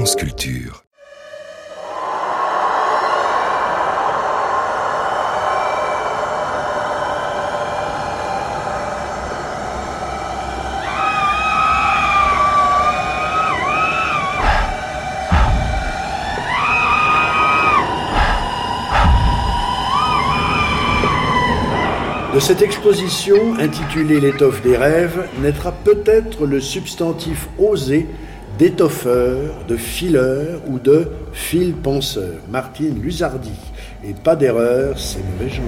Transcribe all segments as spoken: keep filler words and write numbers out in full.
France Culture. De cette exposition, intitulée L'étoffe des rêves, naîtra peut-être le substantif osé d'étoffeur, de fileur ou de fil-penseur. Martine Luzardi. Et pas d'erreur, c'est mauvais genre.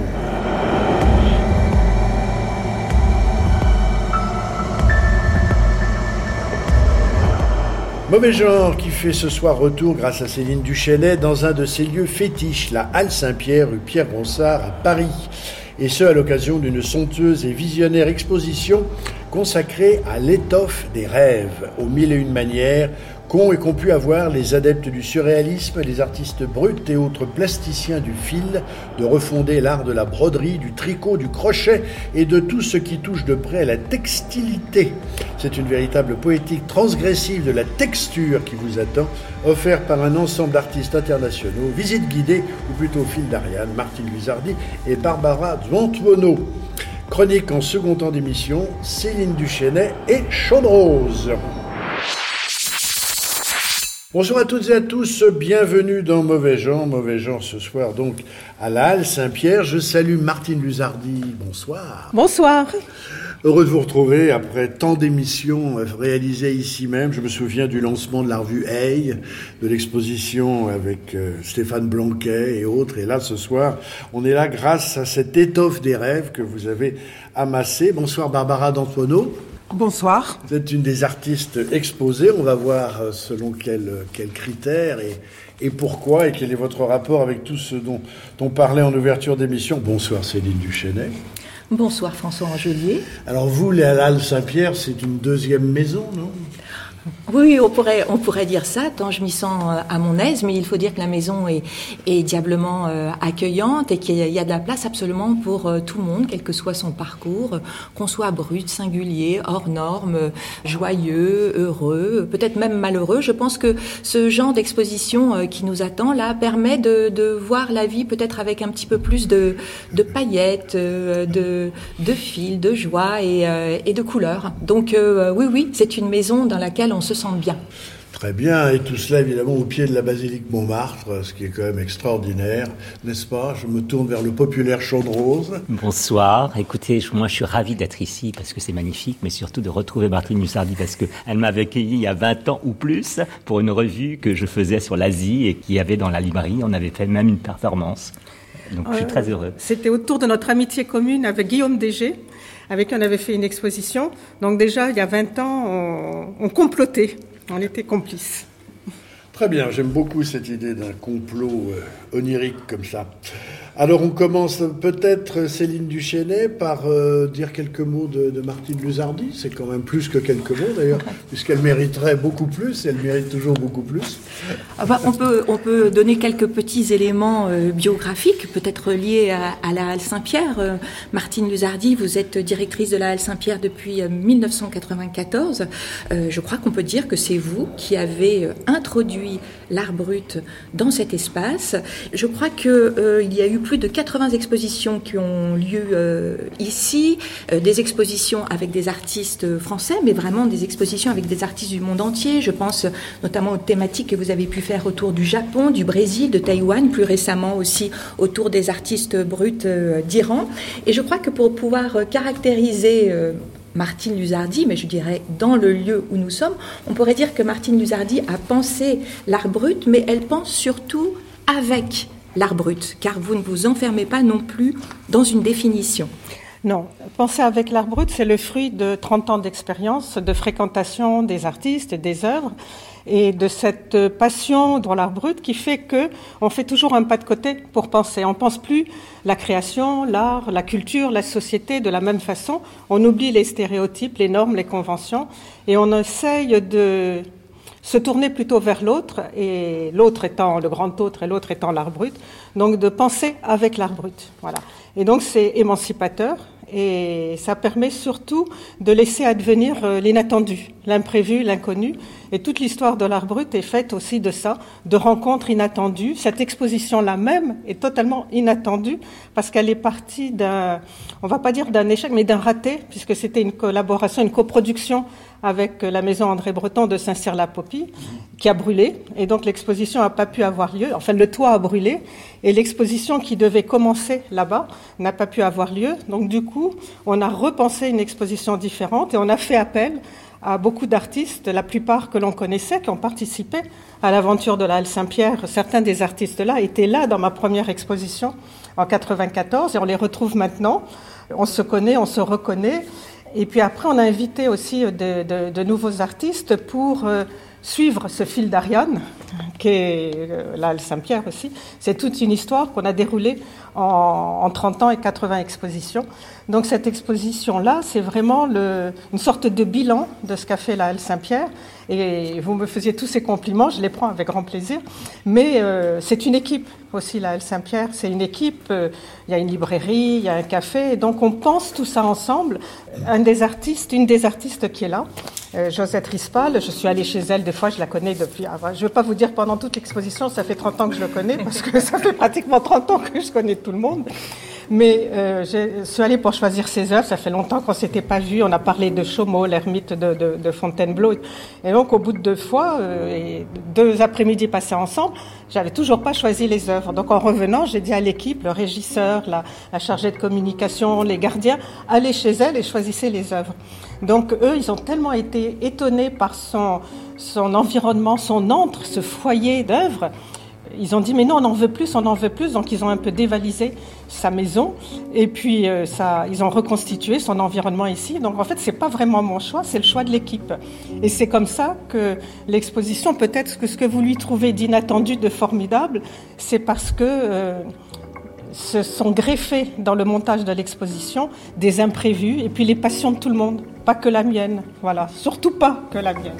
Mauvais genre qui fait ce soir retour grâce à Céline Duchesnay dans un de ses lieux fétiches, la Halle Saint-Pierre, rue Pierre-Ronsard à Paris. Et ce, à l'occasion d'une somptueuse et visionnaire exposition consacrée à l'étoffe des rêves, aux mille et une manières qu'ont et qu'ont pu avoir les adeptes du surréalisme, les artistes bruts et autres plasticiens du fil, de refonder l'art de la broderie, du tricot, du crochet et de tout ce qui touche de près à la textilité. C'est une véritable poétique transgressive de la texture qui vous attend, offerte par un ensemble d'artistes internationaux, visite guidée, ou plutôt au fil d'Ariane, Martine Luzardi et Barbara D'Antuono. Chronique en second temps d'émission, Céline Duchesnay et Chaude Rose. Bonjour à toutes et à tous, bienvenue dans Mauvais Genre. Mauvais Genre ce soir donc à la Halle Saint-Pierre. Je salue Martine Luzardi, bonsoir. Bonsoir. Heureux de vous retrouver après tant d'émissions réalisées ici même. Je me souviens du lancement de la revue Hey, de l'exposition avec Stéphane Blanquet et autres. Et là, ce soir, on est là grâce à cette étoffe des rêves que vous avez amassée. Bonsoir Barbara D'Antuono. Bonsoir. Vous êtes une des artistes exposées. On va voir selon quels quel critères et, et pourquoi et quel est votre rapport avec tout ce dont on parlait en ouverture d'émission. Bonsoir Céline Duchesnay. Bonsoir François Angelier. Alors vous, la Halle Saint-Pierre, c'est une deuxième maison, non ? Oui, on pourrait, on pourrait dire ça, tant je m'y sens à mon aise, mais il faut dire que la maison est, est diablement euh, accueillante et qu'il y a de la place absolument pour euh, tout le monde, quel que soit son parcours, qu'on soit brut, singulier, hors norme, joyeux, heureux, peut-être même malheureux. Je pense que ce genre d'exposition euh, qui nous attend là permet de, de voir la vie peut-être avec un petit peu plus de, de paillettes, euh, de, de fils, de joie et, euh, et de couleurs. Donc euh, oui, oui, c'est une maison dans laquelle on se sent bien. Très bien, et tout cela évidemment au pied de la basilique Montmartre, ce qui est quand même extraordinaire, n'est-ce pas ? Je me tourne vers le populaire Chaude Rose. Bonsoir, écoutez, moi je suis ravi d'être ici parce que c'est magnifique, mais surtout de retrouver Martine Luzardi parce qu'elle m'avait accueilli il y a vingt ans ou plus pour une revue que je faisais sur l'Asie et qu'il y avait dans la librairie, on avait fait même une performance. Donc je suis très heureux. Euh, c'était autour de notre amitié commune avec Guillaume Dégé, avec qui on avait fait une exposition. Donc déjà, il y a vingt ans, on, on complotait, on était complices. Très bien, j'aime beaucoup cette idée d'un complot euh, onirique comme ça. Alors on commence peut-être, Céline Duchesnay, par euh, dire quelques mots de, de Martine Luzardi. C'est quand même plus que quelques mots d'ailleurs, puisqu'elle mériterait beaucoup plus, elle mérite toujours beaucoup plus. Ah bah, on peut, on peut donner quelques petits éléments euh, biographiques, peut-être liés à, à la Halle Saint-Pierre. Euh, Martine Luzardi, vous êtes directrice de la Halle Saint-Pierre depuis euh, dix-neuf cent quatre-vingt-quatorze. Euh, je crois qu'on peut dire que c'est vous qui avez euh, introduit l'art brut dans cet espace. Je crois qu'il euh, y a eu plus de quatre-vingts expositions qui ont lieu euh, ici, euh, des expositions avec des artistes français, mais vraiment des expositions avec des artistes du monde entier. Je pense notamment aux thématiques que vous avez pu faire autour du Japon, du Brésil, de Taïwan, plus récemment aussi autour des artistes bruts euh, d'Iran. Et je crois que pour pouvoir caractériser euh, Martine Luzardi, mais je dirais dans le lieu où nous sommes, on pourrait dire que Martine Luzardi a pensé l'art brut, mais elle pense surtout avec l'art brut, car vous ne vous enfermez pas non plus dans une définition. Non, penser avec l'art brut, c'est le fruit de trente ans d'expérience, de fréquentation des artistes et des œuvres, et de cette passion dans l'art brut qui fait que on fait toujours un pas de côté pour penser. On pense plus la création, l'art, la culture, la société de la même façon. On oublie les stéréotypes, les normes, les conventions, et on essaye de se tourner plutôt vers l'autre, et l'autre étant le grand autre et l'autre étant l'art brut, donc de penser avec l'art brut. Voilà. Et donc c'est émancipateur et ça permet surtout de laisser advenir l'inattendu, l'imprévu, l'inconnu. Et toute l'histoire de l'art brut est faite aussi de ça, de rencontres inattendues. Cette exposition-là même est totalement inattendue parce qu'elle est partie d'un, on va pas dire d'un échec, mais d'un raté, puisque c'était une collaboration, une coproduction avec la maison André Breton de Saint-Cyr-la-Popie, qui a brûlé. Et donc l'exposition n'a pas pu avoir lieu. Enfin, le toit a brûlé. Et l'exposition qui devait commencer là-bas n'a pas pu avoir lieu. Donc du coup, on a repensé une exposition différente et on a fait appel à beaucoup d'artistes, la plupart que l'on connaissait, qui ont participé à l'aventure de la Halle Saint-Pierre. Certains des artistes-là étaient là dans ma première exposition en quatre-vingt-quatorze et on les retrouve maintenant. On se connaît, on se reconnaît. Et puis après, on a invité aussi de, de, de nouveaux artistes pour euh, suivre ce fil d'Ariane, qui est euh, la Halle Saint-Pierre aussi. C'est toute une histoire qu'on a déroulée en, en trente ans et quatre-vingts expositions. Donc cette exposition-là, c'est vraiment le, une sorte de bilan de ce qu'a fait la Halle Saint-Pierre. Et vous me faisiez tous ces compliments, je les prends avec grand plaisir. Mais euh, c'est une équipe aussi, la Halle Saint-Pierre. C'est une équipe, euh, il y a une librairie, il y a un café. Et donc on pense tout ça ensemble. Un des artistes, une des artistes qui est là, euh, Josette Rispal, je suis allée chez elle deux fois, je la connais depuis... Ah, je ne veux pas vous dire pendant toute l'exposition, ça fait trente ans que je le connais, parce que ça fait pratiquement trente ans que je connais tout le monde. Mais euh, je suis allée pour choisir ses œuvres. Ça fait longtemps qu'on s'était pas vu. On a parlé de Chaumont, l'ermite de, de, de Fontainebleau. Et donc, au bout de deux fois, euh, et deux après-midi passés ensemble, j'avais toujours pas choisi les œuvres. Donc, en revenant, j'ai dit à l'équipe, le régisseur, la, la chargée de communication, les gardiens, allez chez elle et choisissez les œuvres. Donc, eux, ils ont tellement été étonnés par son, son environnement, son antre, ce foyer d'œuvres. Ils ont dit, mais non, on en veut plus, on en veut plus. Donc, ils ont un peu dévalisé sa maison. Et puis, euh, ça, ils ont reconstitué son environnement ici. Donc, en fait, c'est pas vraiment mon choix, c'est le choix de l'équipe. Et c'est comme ça que l'exposition, peut-être que ce que vous lui trouvez d'inattendu, de formidable, c'est parce que euh, se sont greffés dans le montage de l'exposition des imprévus et puis les passions de tout le monde. Pas que la mienne. Voilà. Surtout pas que la mienne.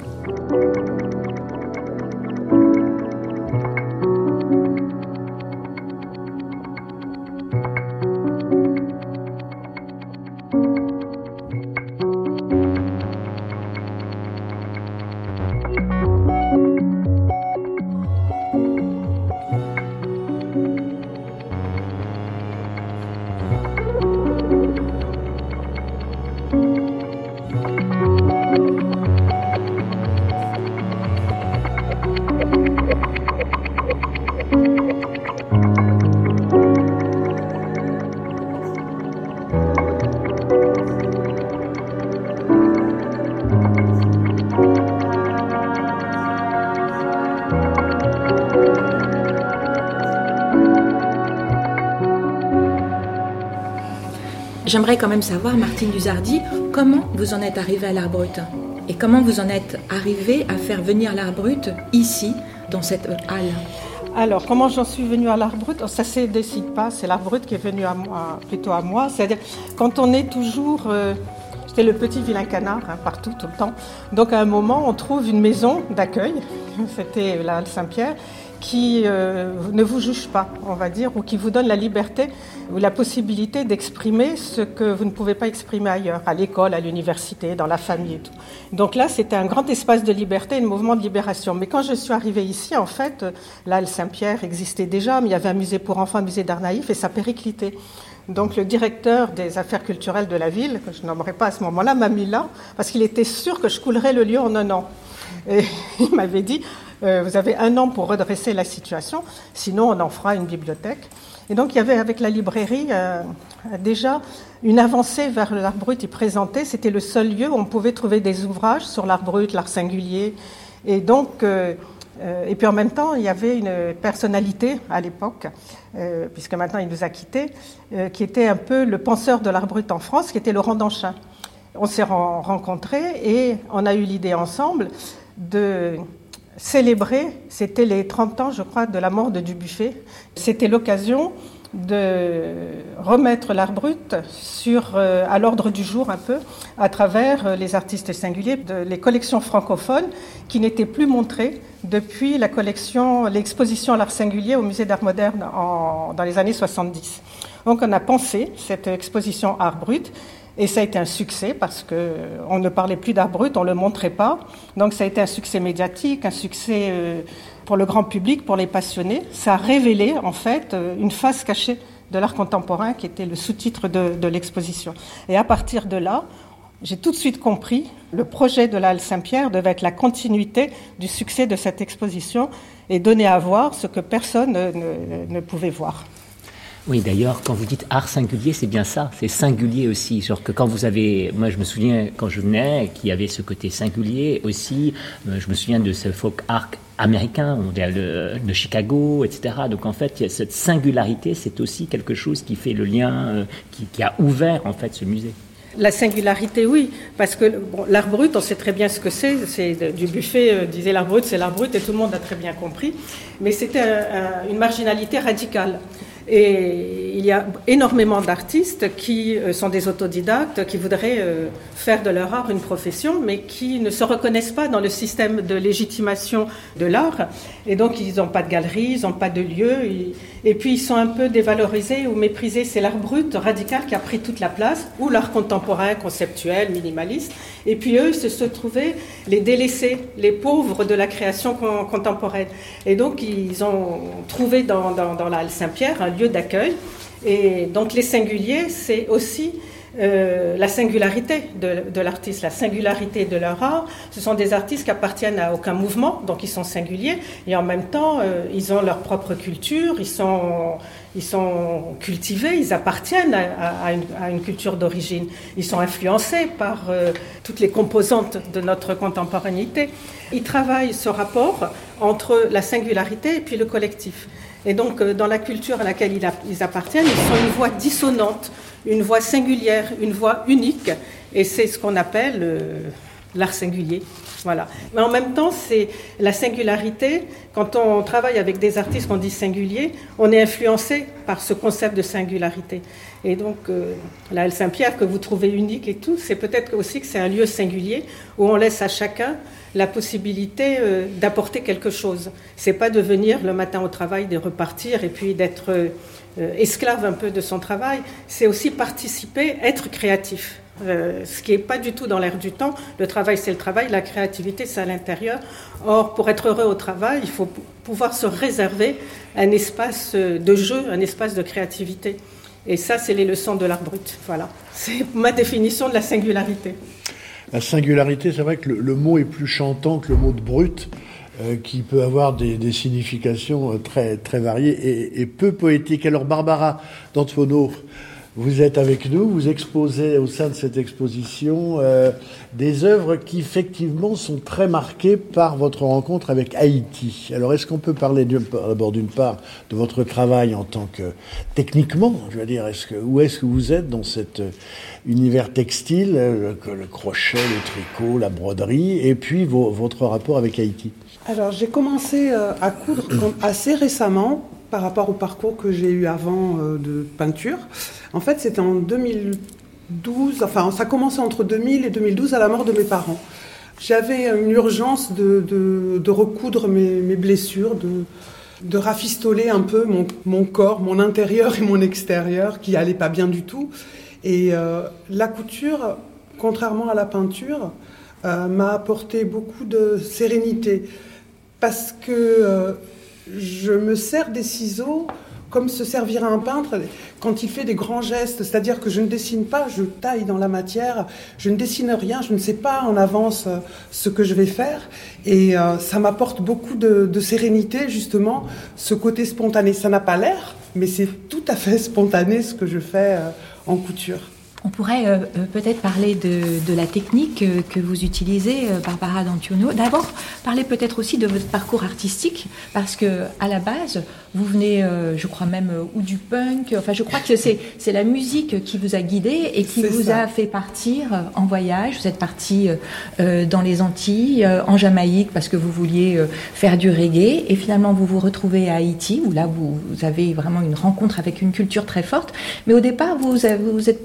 J'aimerais quand même savoir, Martine Luzardi, comment vous en êtes arrivée à l'art brut et comment vous en êtes arrivée à faire venir l'art brut ici, dans cette halle. Alors, comment j'en suis venue à l'art brut ? Ça ne se décide pas, c'est l'art brut qui est venu à moi, plutôt à moi. C'est-à-dire, quand on est toujours... Euh, j'étais le petit vilain canard, hein, partout, tout le temps. Donc, à un moment, on trouve une maison d'accueil, c'était la Halle Saint-Pierre, qui euh, ne vous juge pas, on va dire, ou qui vous donne la liberté ou la possibilité d'exprimer ce que vous ne pouvez pas exprimer ailleurs, à l'école, à l'université, dans la famille et tout. Donc là, c'était un grand espace de liberté et de mouvement de libération. Mais quand je suis arrivée ici, en fait, la Halle Saint-Pierre existait déjà, mais il y avait un musée pour enfants, un musée d'art naïf, et ça périclitait. Donc le directeur des affaires culturelles de la ville, que je nommerai pas à ce moment-là, m'a mis là, parce qu'il était sûr que je coulerais le lieu en un an. Et il m'avait dit... Euh, vous avez un an pour redresser la situation, sinon on en fera une bibliothèque. Et donc il y avait avec la librairie euh, déjà une avancée vers l'art brut. Il présentait, c'était le seul lieu où on pouvait trouver des ouvrages sur l'art brut, l'art singulier. Et donc, euh, euh, et puis en même temps, il y avait une personnalité à l'époque, euh, puisque maintenant il nous a quittés, euh, qui était un peu le penseur de l'art brut en France, qui était Laurent Danchin. On s'est rencontrés et on a eu l'idée ensemble de célébrer, c'était les trente ans, je crois, de la mort de Dubuffet. C'était l'occasion de remettre l'art brut sur, euh, à l'ordre du jour un peu, à travers euh, les artistes singuliers, de, les collections francophones qui n'étaient plus montrées depuis la collection, l'exposition à l'art singulier au musée d'art moderne en, dans les années soixante-dix. Donc on a pensé cette exposition art brut et ça a été un succès parce qu'on ne parlait plus d'art brut, on ne le montrait pas. Donc ça a été un succès médiatique, un succès pour le grand public, pour les passionnés. Ça a révélé en fait une face cachée de l'art contemporain qui était le sous-titre de, de l'exposition. Et à partir de là, j'ai tout de suite compris, le projet de la Halle Saint-Pierre devait être la continuité du succès de cette exposition et donner à voir ce que personne ne, ne, ne pouvait voir. Oui, d'ailleurs, quand vous dites art singulier, c'est bien ça, c'est singulier aussi. Genre que quand vous avez, moi je me souviens quand je venais, qu'il y avait ce côté singulier aussi, je me souviens de ce folk art américain, de, de Chicago, et cetera. Donc en fait, cette singularité, c'est aussi quelque chose qui fait le lien, qui, qui a ouvert en fait ce musée. La singularité, oui, parce que bon, l'art brut, on sait très bien ce que c'est. C'est du Buffet, euh, disait l'art brut, c'est l'art brut, et tout le monde a très bien compris. Mais c'était un, un, une marginalité radicale. Et il y a énormément d'artistes qui sont des autodidactes, qui voudraient faire de leur art une profession, mais qui ne se reconnaissent pas dans le système de légitimation de l'art. Et donc, ils n'ont pas de galerie, ils n'ont pas de lieu. Et puis, ils sont un peu dévalorisés ou méprisés. C'est l'art brut radical qui a pris toute la place, ou l'art contemporain, conceptuel, minimaliste. Et puis, eux, ils se trouvaient les délaissés, les pauvres de la création contemporaine. Et donc, ils ont trouvé dans, dans, dans la Halle Saint-Pierre un lieu d'accueil. Et donc les singuliers, c'est aussi euh, la singularité de, de l'artiste, la singularité de leur art. Ce sont des artistes qui appartiennent à aucun mouvement, donc ils sont singuliers. Et en même temps, euh, ils ont leur propre culture, ils sont, ils sont cultivés, ils appartiennent à, à, une, à une culture d'origine. Ils sont influencés par euh, toutes les composantes de notre contemporanéité. Ils travaillent ce rapport entre la singularité et puis le collectif. Et donc, dans la culture à laquelle ils appartiennent, ils sont une voix dissonante, une voix singulière, une voix unique. Et c'est ce qu'on appelle euh, l'art singulier. Voilà. Mais en même temps, c'est la singularité. Quand on travaille avec des artistes qu'on dit singuliers, on est influencé par ce concept de singularité. Et donc, euh, la Halle Saint-Pierre, que vous trouvez unique et tout, c'est peut-être aussi que c'est un lieu singulier où on laisse à chacun la possibilité euh, d'apporter quelque chose. C'est pas de venir le matin au travail, de repartir et puis d'être euh, esclave un peu de son travail. C'est aussi participer, être créatif. Euh, ce qui n'est pas du tout dans l'air du temps. Le travail, c'est le travail, la créativité, c'est à l'intérieur. Or, pour être heureux au travail, il faut p- pouvoir se réserver un espace de jeu, un espace de créativité. Et ça, c'est les leçons de l'art brut. Voilà. C'est ma définition de la singularité. La singularité, c'est vrai que le, le mot est plus chantant que le mot de brut, euh, qui peut avoir des, des significations très, très variées et, et peu poétiques. Alors, Barbara d'Antuono, vous êtes avec nous, vous exposez au sein de cette exposition euh, des œuvres qui effectivement sont très marquées par votre rencontre avec Haïti. Alors est-ce qu'on peut parler d'abord d'une part de votre travail en tant que techniquement, je veux dire, est-ce que, où est-ce que vous êtes dans cet euh, univers textile, le, le crochet, le tricot, la broderie, et puis vos, votre rapport avec Haïti? Alors j'ai commencé euh, à coudre assez récemment par rapport au parcours que j'ai eu avant euh, de peinture. En fait, c'était en deux mille douze, enfin, ça a commencé entre deux mille et deux mille douze à la mort de mes parents. J'avais une urgence de, de, de recoudre mes, mes blessures, de, de rafistoler un peu mon, mon corps, mon intérieur et mon extérieur, qui n'allait pas bien du tout. Et euh, la couture, contrairement à la peinture, euh, m'a apporté beaucoup de sérénité. Parce que euh, je me sers des ciseaux comme se servirait un peintre quand il fait des grands gestes, c'est-à-dire que je ne dessine pas, je taille dans la matière, je ne dessine rien, je ne sais pas en avance ce que je vais faire, et euh, ça m'apporte beaucoup de, de sérénité, justement, ce côté spontané. Ça n'a pas l'air, mais c'est tout à fait spontané ce que je fais euh, en couture. On pourrait euh, peut-être parler de, de la technique euh, que vous utilisez, euh, Barbara d'Antuono. D'abord, parler peut-être aussi de votre parcours artistique, parce que à la base, vous venez, euh, je crois même, euh, ou du punk. Enfin, je crois que c'est c'est la musique qui vous a guidé et qui c'est vous ça. a fait partir euh, en voyage. Vous êtes parti euh, dans les Antilles, euh, en Jamaïque, parce que vous vouliez euh, faire du reggae, et finalement vous vous retrouvez à Haïti, où là vous, vous avez vraiment une rencontre avec une culture très forte. Mais au départ, vous, vous êtes plutôt sur des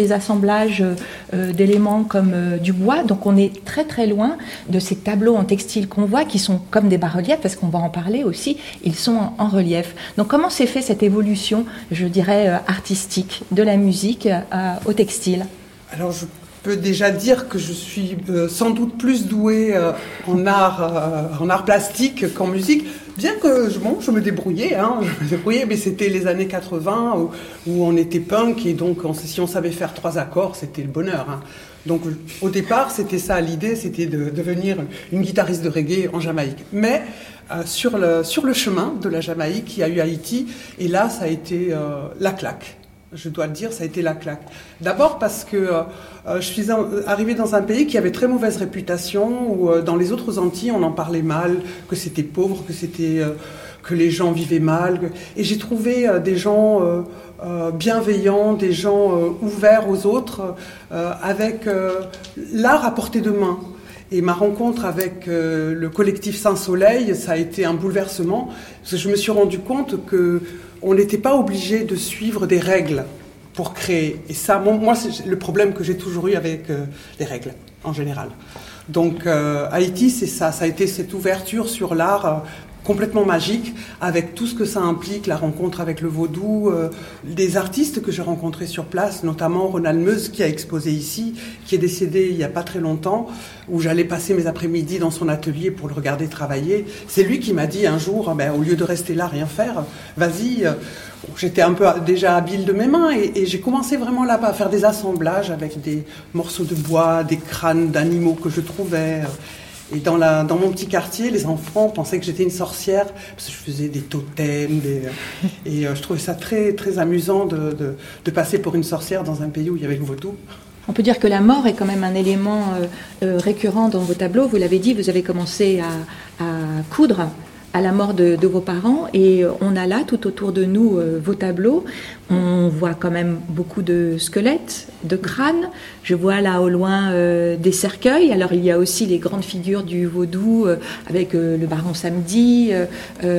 des assemblages euh, d'éléments comme euh, du bois. Donc on est très très loin de ces tableaux en textile qu'on voit, qui sont comme des bas-reliefs, parce qu'on va en parler aussi, ils sont en, en relief. Donc comment s'est fait cette évolution, je dirais, euh, artistique, de la musique euh, au textile ? Alors je peux déjà dire que je suis euh, sans doute plus douée euh, en art, euh, en art plastique qu'en musique, bien que bon, je me débrouillais, hein, je me débrouillais, mais c'était les années quatre-vingts où, où on était punk et donc on, si on savait faire trois accords, c'était le bonheur. Hein. Donc au départ, c'était ça l'idée, c'était de devenir une guitariste de reggae en Jamaïque. Mais euh, sur, le, sur le chemin de la Jamaïque, il y a eu Haïti et là, ça a été euh, la claque. Je dois le dire, ça a été la claque. D'abord parce que euh, je suis arrivée dans un pays qui avait très mauvaise réputation, où euh, dans les autres Antilles, on en parlait mal, que c'était pauvre, que c'était euh, que les gens vivaient mal. Et j'ai trouvé euh, des gens euh, euh, bienveillants, des gens euh, ouverts aux autres, euh, avec euh, l'art à portée de main. Et ma rencontre avec euh, le collectif Saint-Soleil, ça a été un bouleversement, parce que je me suis rendu compte que on n'était pas obligé de suivre des règles pour créer. Et ça, moi, c'est le problème que j'ai toujours eu avec euh, les règles, en général. Donc, euh, Haïti, c'est ça. Ça a été cette ouverture sur l'art euh, complètement magique, avec tout ce que ça implique, la rencontre avec le vaudou, euh, des artistes que j'ai rencontrés sur place, notamment Ronald Meuse, qui a exposé ici, qui est décédé il n'y a pas très longtemps, où j'allais passer mes après-midi dans son atelier pour le regarder travailler. C'est lui qui m'a dit un jour, ben, au lieu de rester là, rien faire, vas-y. Euh, j'étais un peu déjà habile de mes mains et, et j'ai commencé vraiment là-bas à faire des assemblages avec des morceaux de bois, des crânes d'animaux que je trouvais. Et dans, la, dans mon petit quartier, les enfants pensaient que j'étais une sorcière, parce que je faisais des totems, des, et euh, je trouvais ça très, très amusant de, de, de passer pour une sorcière dans un pays où il y avait le vaudou. On peut dire que la mort est quand même un élément euh, euh, récurrent dans vos tableaux. Vous l'avez dit, vous avez commencé à, à coudre à la mort de, de vos parents, et on a là, tout autour de nous, euh, vos tableaux. On voit quand même beaucoup de squelettes, de crânes. Je vois là au loin euh, des cercueils. Alors il y a aussi les grandes figures du vaudou euh, avec euh, le baron Samedi, euh,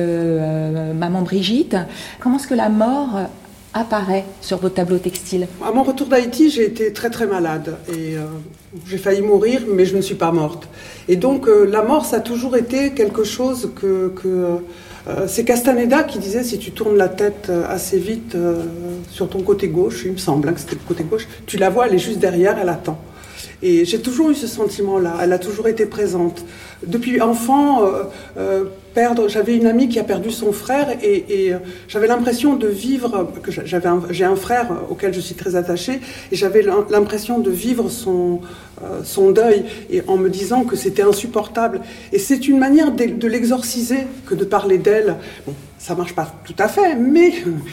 euh, Maman Brigitte. Comment est-ce que la mort apparaît sur vos tableaux textiles ? À mon retour d'Haïti, j'ai été très très malade et euh, j'ai failli mourir, mais je ne suis pas morte. Et donc euh, la mort, ça a toujours été quelque chose que... que euh, c'est Castaneda qui disait, si tu tournes la tête assez vite euh, sur ton côté gauche, il me semble hein, que c'était le côté gauche, tu la vois, elle est juste derrière, elle attend. Et j'ai toujours eu ce sentiment-là, elle a toujours été présente. Depuis enfant, euh, euh, perdre, j'avais une amie qui a perdu son frère et, et euh, j'avais l'impression de vivre, que j'avais un, j'ai un frère auquel je suis très attachée, et j'avais l'impression de vivre son, euh, son deuil, et en me disant que c'était insupportable. Et c'est une manière de, de l'exorciser que de parler d'elle. Bon, ça marche pas tout à fait, mais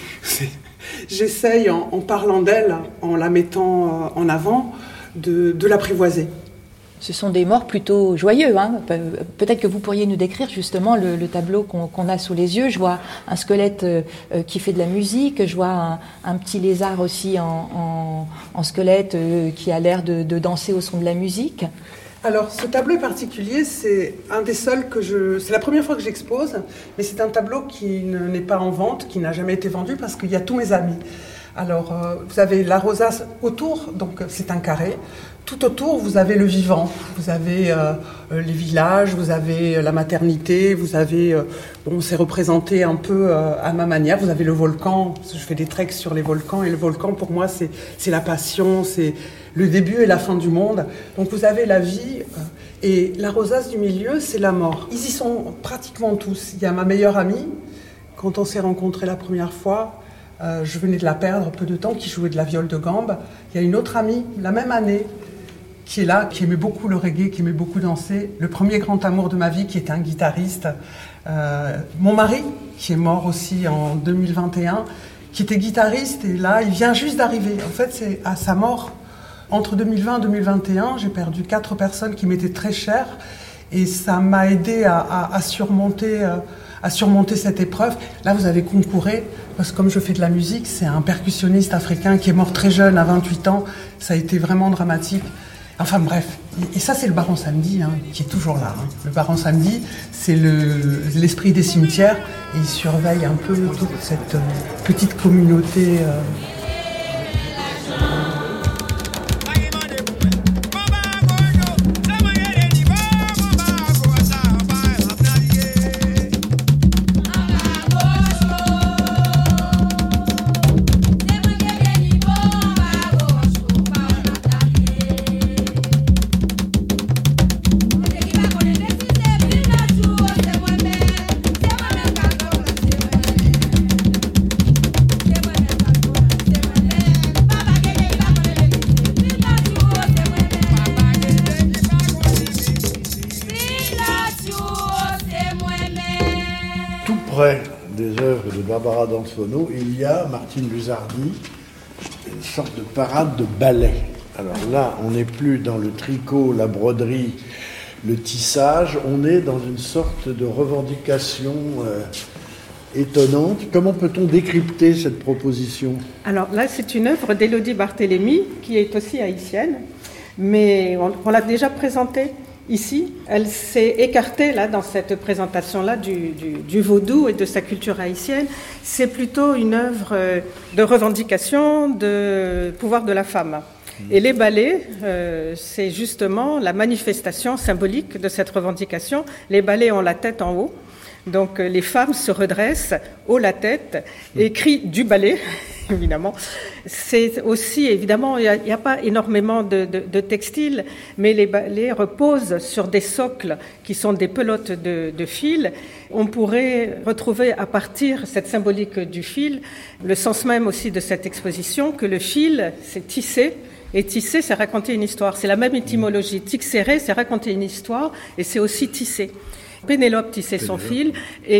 j'essaye en, en parlant d'elle, en la mettant en avant, de, de l'apprivoiser. Ce sont des morts plutôt joyeux. Hein. Pe- peut-être que vous pourriez nous décrire justement le, le tableau qu'on, qu'on a sous les yeux. Je vois un squelette euh, qui fait de la musique, je vois un, un petit lézard aussi en, en, en squelette euh, qui a l'air de, de danser au son de la musique. Alors, ce tableau particulier, c'est un des seuls que je... C'est la première fois que j'expose, mais c'est un tableau qui ne, n'est pas en vente, qui n'a jamais été vendu, parce qu'il y a tous mes amis. Alors, euh, vous avez la rosace autour, donc c'est un carré. Tout autour, vous avez le vivant. Vous avez euh, les villages, vous avez la maternité, vous avez... Euh, bon, c'est représenté un peu euh, à ma manière. Vous avez le volcan, parce que je fais des treks sur les volcans, et le volcan, pour moi, c'est, c'est la passion, c'est le début et la fin du monde. Donc, vous avez la vie, euh, et la rosace du milieu, c'est la mort. Ils y sont pratiquement tous. Il y a ma meilleure amie, quand on s'est rencontrés la première fois... Euh, je venais de la perdre peu de temps, qui jouait de la viole de gambe. Il y a une autre amie, la même année, qui est là, qui aimait beaucoup le reggae, qui aimait beaucoup danser. Le premier grand amour de ma vie, qui était un guitariste. Euh, mon mari, qui est mort aussi en deux mille vingt et un, qui était guitariste, et là, il vient juste d'arriver. En fait, c'est à sa mort. Entre deux mille vingt et deux mille vingt et un, j'ai perdu quatre personnes qui m'étaient très chères, et ça m'a aidé à, à, à surmonter... Euh, à surmonter cette épreuve. Là, vous avez concouru, parce que comme je fais de la musique, c'est un percussionniste africain qui est mort très jeune, à vingt-huit ans. Ça a été vraiment dramatique. Enfin bref, et ça c'est le baron Samedi, hein, qui est toujours là. Hein. Le baron Samedi, c'est le, l'esprit des cimetières, et il surveille un peu toute cette euh, petite communauté... Euh vrai des œuvres de Barbara d'Antuono, il y a, Martine Luzardi, une sorte de parade de ballet. Alors là, on n'est plus dans le tricot, la broderie, le tissage, on est dans une sorte de revendication euh, étonnante. Comment peut-on décrypter cette proposition ? Alors là, c'est une œuvre d'Élodie Barthélémy, qui est aussi haïtienne, mais on, on l'a déjà présentée ici. Elle s'est écartée là, dans cette présentation-là du, du, du vaudou et de sa culture haïtienne. C'est plutôt une œuvre de revendication de pouvoir de la femme. Et les ballets, euh, c'est justement la manifestation symbolique de cette revendication. Les ballets ont la tête en haut, donc euh, les femmes se redressent, haut la tête, et crient du ballet, évidemment. C'est aussi, évidemment, il n'y a, a pas énormément de, de, de textiles, mais les ballets reposent sur des socles qui sont des pelotes de, de fil. On pourrait retrouver à partir de cette symbolique du fil, le sens même aussi de cette exposition, que le fil, c'est tissé. Et tisser, c'est raconter une histoire. C'est la même étymologie. Tixere, c'est raconter une histoire, et c'est aussi tisser. Pénélope tissait son fil,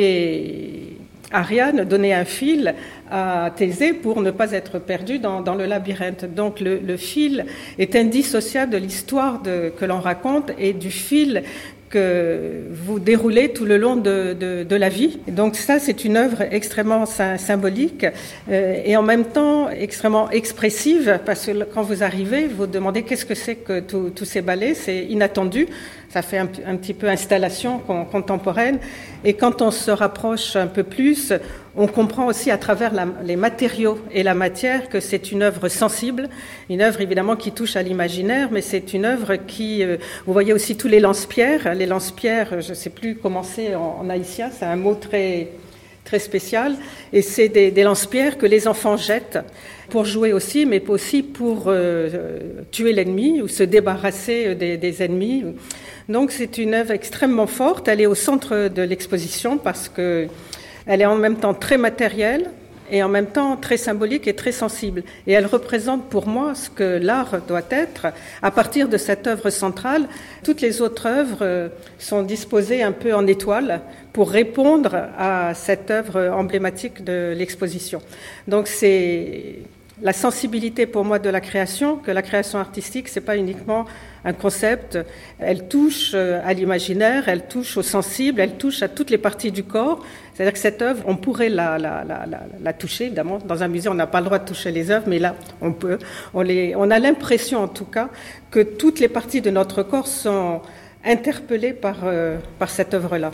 et Ariane donnait un fil à Thésée pour ne pas être perdu dans, dans le labyrinthe. Donc le, le fil est indissociable de l'histoire de, que l'on raconte et du fil que vous déroulez tout le long de, de, de la vie. Donc ça, c'est une œuvre extrêmement symbolique euh, et en même temps extrêmement expressive, parce que quand vous arrivez, vous demandez qu'est-ce que c'est que tous ces ballets, c'est inattendu. Ça fait un, un petit peu installation contemporaine. Et quand on se rapproche un peu plus, on comprend aussi à travers la, les matériaux et la matière que c'est une œuvre sensible, une œuvre évidemment qui touche à l'imaginaire, mais c'est une œuvre qui... Euh, vous voyez aussi tous les lance-pierres. Les lance-pierres, je ne sais plus comment c'est en, en haïtien, c'est un mot très, très spécial. Et c'est des, des lance-pierres que les enfants jettent pour jouer aussi, mais aussi pour euh, tuer l'ennemi ou se débarrasser des, des ennemis. Donc c'est une œuvre extrêmement forte. Elle est au centre de l'exposition parce que elle est en même temps très matérielle et en même temps très symbolique et très sensible. Et elle représente pour moi ce que l'art doit être. À partir de cette œuvre centrale, toutes les autres œuvres sont disposées un peu en étoile pour répondre à cette œuvre emblématique de l'exposition. Donc c'est la sensibilité pour moi de la création, que la création artistique, c'est pas uniquement un concept, elle touche à l'imaginaire, elle touche au sensible, elle touche à toutes les parties du corps. C'est-à-dire que cette œuvre, on pourrait la, la, la, la, la toucher, évidemment. Dans un musée, on n'a pas le droit de toucher les œuvres, mais là, on peut. On, les, on a l'impression, en tout cas, que toutes les parties de notre corps sont interpellées par, euh, par cette œuvre-là.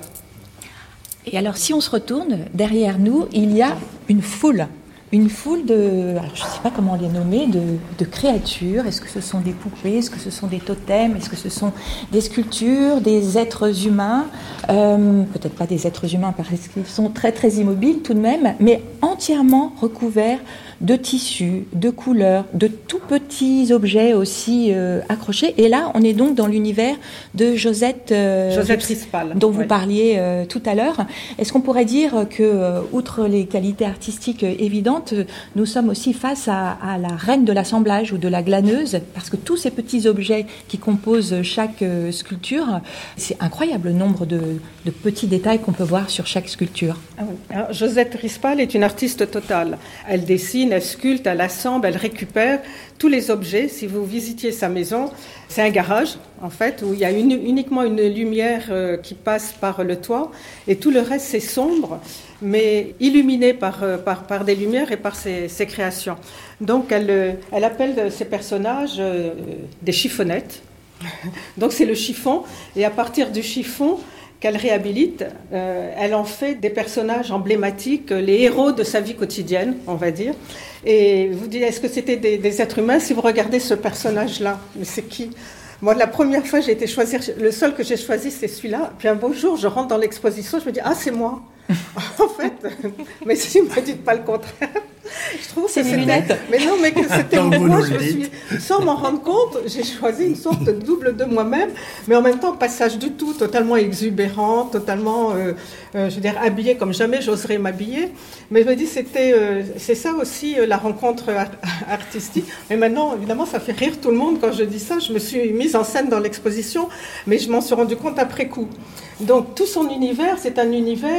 Et alors, si on se retourne, derrière nous, il y a une foule. Une foule de, alors je ne sais pas comment les nommer, de, de créatures. Est-ce que ce sont des poupées? Est-ce que ce sont des totems? Est-ce que ce sont des sculptures, des êtres humains? euh, Peut-être pas des êtres humains parce qu'ils sont très très immobiles tout de même, mais entièrement recouverts de tissus, de couleurs, de tout petits objets aussi euh, accrochés. Et là, on est donc dans l'univers de Josette, euh, Josette Rispal, dont vous oui. parliez euh, tout à l'heure. Est-ce qu'on pourrait dire que, euh, outre les qualités artistiques euh, évidentes, nous sommes aussi face à, à la reine de l'assemblage ou de la glaneuse, parce que tous ces petits objets qui composent chaque euh, sculpture, c'est incroyable le nombre de, de petits détails qu'on peut voir sur chaque sculpture. Ah oui. Alors, Josette Rispal est une artiste totale. Elle dessine, elle sculpte, elle assemble, elle récupère tous les objets. Si vous visitiez sa maison, c'est un garage, en fait, où il y a une, uniquement une lumière euh, qui passe par le toit, et tout le reste, c'est sombre, mais illuminé par, par, par des lumières et par ses, ses créations. Donc, elle, elle appelle ces personnages euh, des chiffonnettes. Donc, c'est le chiffon, et à partir du chiffon qu'elle réhabilite, euh, elle en fait des personnages emblématiques, les héros de sa vie quotidienne, on va dire. Et vous dites, est-ce que c'était des, des êtres humains? Si vous regardez ce personnage-là, mais c'est qui? Moi, la première fois, j'ai été choisir, le seul que j'ai choisi, c'est celui-là. Puis un beau jour, je rentre dans l'exposition, je me dis, ah, c'est moi. En fait, mais si vous ne me dites pas le contraire, je trouve que c'est c'était... lunettes. Mais non, mais que c'était moi, je me suis... Sans m'en rendre compte, j'ai choisi une sorte de double de moi-même, mais en même temps, passage du tout, totalement exubérant, totalement, euh, euh, je veux dire, habillée comme jamais j'oserais m'habiller. Mais je me dis, c'était, euh, c'est ça aussi euh, la rencontre art- artistique. Mais maintenant, évidemment, ça fait rire tout le monde quand je dis ça. Je me suis mise en scène dans l'exposition, mais je m'en suis rendu compte après coup. Donc, tout son univers, c'est un univers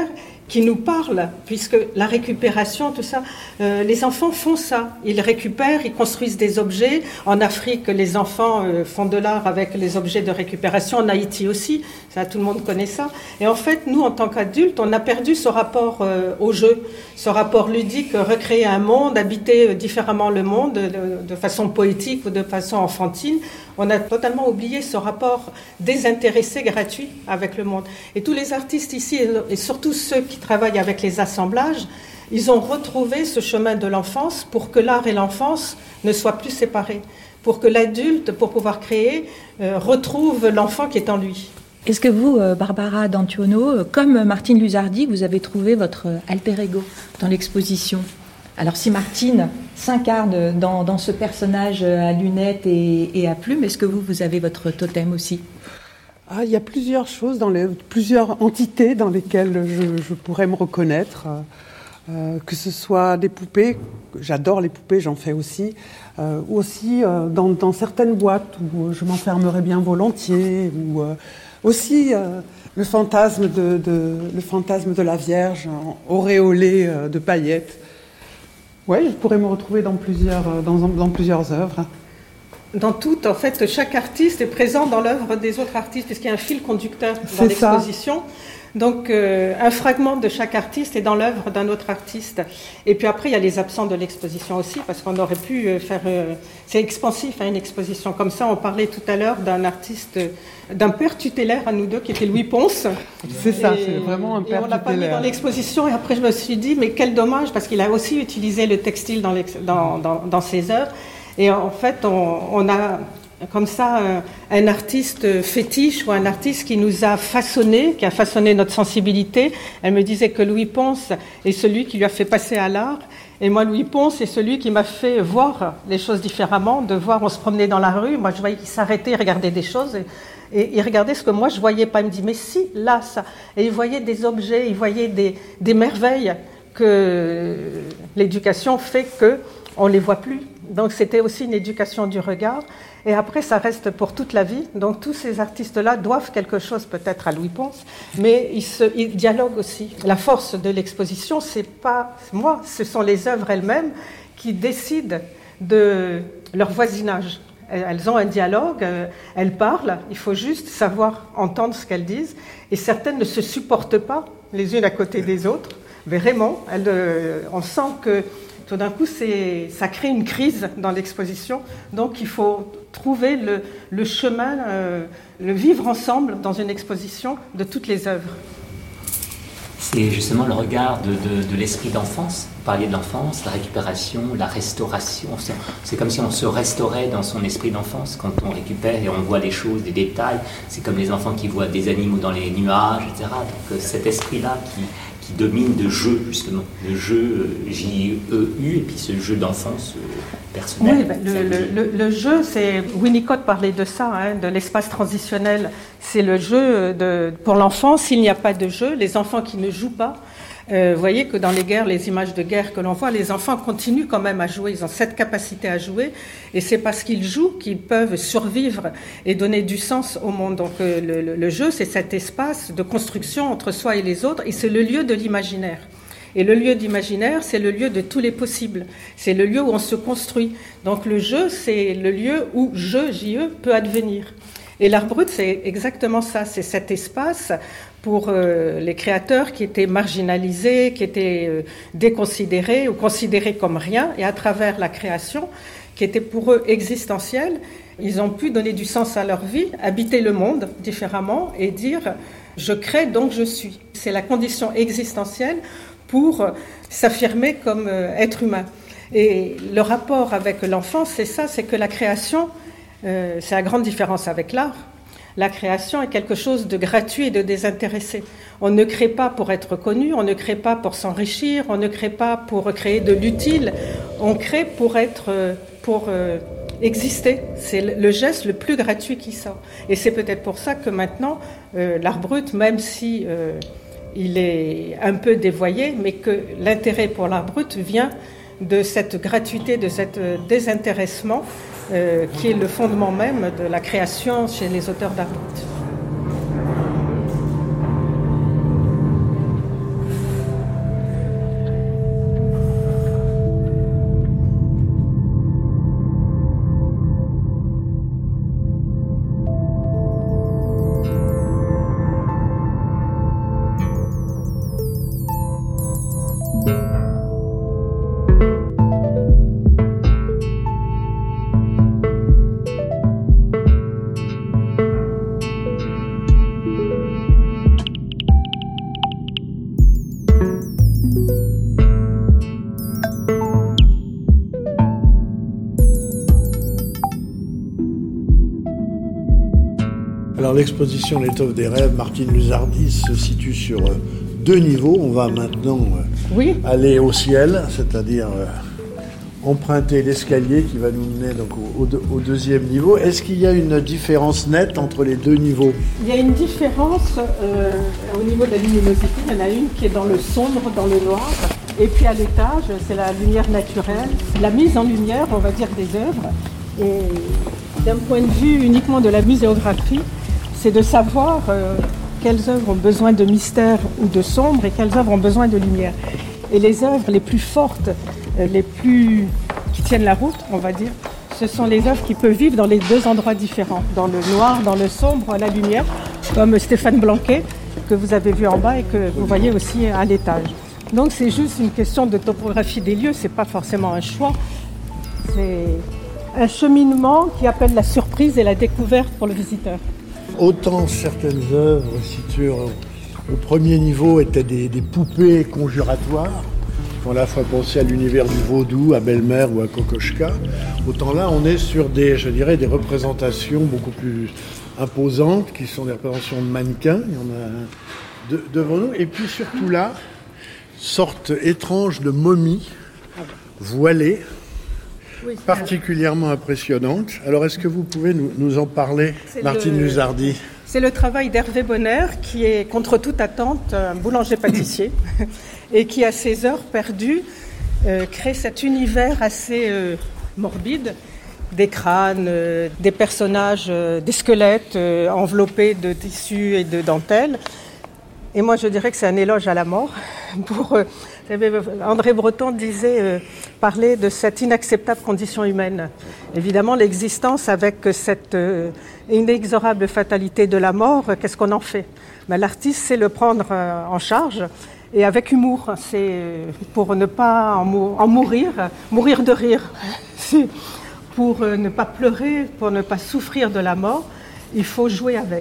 qui nous parle, puisque la récupération, tout ça, euh, les enfants font ça. Ils récupèrent, ils construisent des objets. En Afrique, les enfants euh, font de l'art avec les objets de récupération. En Haïti aussi, ça, tout le monde connaît ça. Et en fait, nous, en tant qu'adultes, on a perdu ce rapport euh, au jeu, ce rapport ludique, recréer un monde, habiter différemment le monde, de, de façon poétique ou de façon enfantine. On a totalement oublié ce rapport désintéressé, gratuit avec le monde. Et tous les artistes ici, et surtout ceux qui travaillent avec les assemblages, ils ont retrouvé ce chemin de l'enfance pour que l'art et l'enfance ne soient plus séparés, pour que l'adulte, pour pouvoir créer, euh, retrouve l'enfant qui est en lui. Est-ce que vous, Barbara D'Antuono, comme Martine Luzardi, vous avez trouvé votre alter ego dans l'exposition ? Alors si Martine s'incarne dans, dans ce personnage à lunettes et, et à plumes, est-ce que vous, vous avez votre totem aussi ? Ah, il y a plusieurs choses, dans les, plusieurs entités dans lesquelles je, je pourrais me reconnaître. Euh, que ce soit des poupées, j'adore les poupées, j'en fais aussi, euh, ou aussi euh, dans, dans certaines boîtes où je m'enfermerais bien volontiers, ou euh, aussi euh, le fantasme de, de, le fantasme de la Vierge auréolée euh, de paillettes. Oui, je pourrais me retrouver dans plusieurs, dans, dans plusieurs œuvres. Dans tout, en fait, chaque artiste est présent dans l'œuvre des autres artistes, puisqu'il y a un fil conducteur dans C'est l'exposition. Ça. Donc, euh, un fragment de chaque artiste est dans l'œuvre d'un autre artiste. Et puis après, il y a les absents de l'exposition aussi, parce qu'on aurait pu faire... Euh, c'est expansif, hein, une exposition comme ça. On parlait tout à l'heure d'un artiste, d'un père tutélaire à nous deux, qui était Louis Ponce. C'est ça, et, c'est vraiment un père tutélaire. Et on l'a pas mis dans l'exposition, et après je me suis dit, mais quel dommage, parce qu'il a aussi utilisé le textile dans, dans, dans, dans ses œuvres. Et en fait, on, on a... comme ça, un, un artiste fétiche ou un artiste qui nous a façonné, qui a façonné notre sensibilité. Elle me disait que Louis Ponce est celui qui lui a fait passer à l'art. Et moi, Louis Ponce est celui qui m'a fait voir les choses différemment, de voir, on se promenait dans la rue, moi je voyais qu'il s'arrêtait, il regardait des choses, et, et il regardait ce que moi je voyais pas. Il me dit, mais si, là, ça. Et il voyait des objets, il voyait des, des merveilles que l'éducation fait qu'on ne les voit plus. Donc c'était aussi une éducation du regard. Et après, ça reste pour toute la vie. Donc tous ces artistes-là doivent quelque chose peut-être à Louis Ponce, mais ils, se, ils dialoguent aussi. La force de l'exposition, c'est pas moi, ce sont les œuvres elles-mêmes qui décident de leur voisinage. Elles ont un dialogue, elles parlent, il faut juste savoir entendre ce qu'elles disent. Et certaines ne se supportent pas les unes à côté des autres. Vraiment, elles, on sent que tout d'un coup, c'est, ça crée une crise dans l'exposition. Donc, il faut trouver le, le chemin, euh, le vivre ensemble dans une exposition de toutes les œuvres. C'est justement le regard de, de, de l'esprit d'enfance. Vous parliez de l'enfance, la récupération, la restauration. C'est, c'est comme si on se restaurait dans son esprit d'enfance quand on récupère et on voit les choses, des détails. C'est comme les enfants qui voient des animaux dans les nuages, et cetera. Donc, cet esprit-là qui... qui domine de jeu, justement, le jeu J E U, et puis ce jeu d'enfance euh, personnel. Oui, ben, le, le, le, le jeu, c'est... Winnicott parlait de ça, hein, de l'espace transitionnel. C'est le jeu de, pour l'enfant. S'il n'y a pas de jeu, les enfants qui ne jouent pas, euh, vous voyez que dans les guerres, les images de guerre que l'on voit, les enfants continuent quand même à jouer. Ils ont cette capacité à jouer, et c'est parce qu'ils jouent qu'ils peuvent survivre et donner du sens au monde. Donc euh, le, le, le jeu, c'est cet espace de construction entre soi et les autres, et c'est le lieu de l'imaginaire. Et le lieu d'imaginaire, c'est le lieu de tous les possibles. C'est le lieu où on se construit. Donc le jeu, c'est le lieu où je, J E, peut advenir. Et l'art brut, c'est exactement ça. C'est cet espace pour euh, les créateurs qui étaient marginalisés, qui étaient euh, déconsidérés ou considérés comme rien. Et à travers la création, qui était pour eux existentielle, ils ont pu donner du sens à leur vie, habiter le monde différemment et dire « je crée donc je suis ». C'est la condition existentielle pour s'affirmer comme euh, être humain. Et le rapport avec l'enfant, c'est ça, c'est que la création, euh, c'est la grande différence avec l'art. La création est quelque chose de gratuit et de désintéressé. On ne crée pas pour être connu, on ne crée pas pour s'enrichir, on ne crée pas pour créer de l'utile, on crée pour être, pour euh, exister. C'est le geste le plus gratuit qui sort. Et c'est peut-être pour ça que maintenant, euh, l'art brut, même si euh, il est un peu dévoyé, mais que l'intérêt pour l'art brut vient de cette gratuité, de cet désintéressement euh, qui est le fondement même de la création chez les auteurs d'art brut. Alors l'exposition L'étoffe des rêves, Martine Luzardi, se situe sur deux niveaux. On va maintenant oui. aller au ciel, c'est-à-dire euh, emprunter l'escalier qui va nous mener donc au, au, au deuxième niveau. Est-ce qu'il y a une différence nette entre les deux niveaux ? Il y a une différence euh, au niveau de la luminosité. Il y en a une qui est dans le sombre, dans le noir. Et puis à l'étage, c'est la lumière naturelle. La mise en lumière, on va dire, des œuvres. Et d'un point de vue uniquement de la muséographie, c'est de savoir euh, quelles œuvres ont besoin de mystère ou de sombre et quelles œuvres ont besoin de lumière. Et les œuvres les plus fortes, euh, les plus qui tiennent la route, on va dire, ce sont les œuvres qui peuvent vivre dans les deux endroits différents, dans le noir, dans le sombre, la lumière, comme Stéphane Blanquet, que vous avez vu en bas et que vous voyez aussi à l'étage. Donc c'est juste une question de topographie des lieux, c'est pas forcément un choix, c'est un cheminement qui appelle la surprise et la découverte pour le visiteur. Autant certaines œuvres situées au premier niveau étaient des, des poupées conjuratoires, qui font à la fois penser à l'univers du vaudou, à Belle-Mère ou à Kokoschka, autant là on est sur des, je dirais, des représentations beaucoup plus imposantes, qui sont des représentations de mannequins, il y en a un de, devant nous, et puis surtout là, sorte étrange de momie voilée, oui, particulièrement impressionnante. Alors, est-ce que vous pouvez nous, nous en parler, c'est Martine le, Luzardi ? C'est le travail d'Hervé Bonner, qui est, contre toute attente, un boulanger-pâtissier, et qui, à ses heures perdues, euh, crée cet univers assez euh, morbide, des crânes, euh, des personnages, euh, des squelettes euh, enveloppés de tissus et de dentelles. Et moi, je dirais que c'est un éloge à la mort. Pour, euh, André Breton disait euh, parler de cette inacceptable condition humaine. Évidemment, l'existence avec cette euh, inexorable fatalité de la mort, euh, qu'est-ce qu'on en fait ? Ben, l'artiste sait le prendre euh, en charge et avec humour. C'est euh, pour ne pas en, mou- en mourir, euh, mourir de rire. C'est pour euh, ne pas pleurer, pour ne pas souffrir de la mort, il faut jouer avec.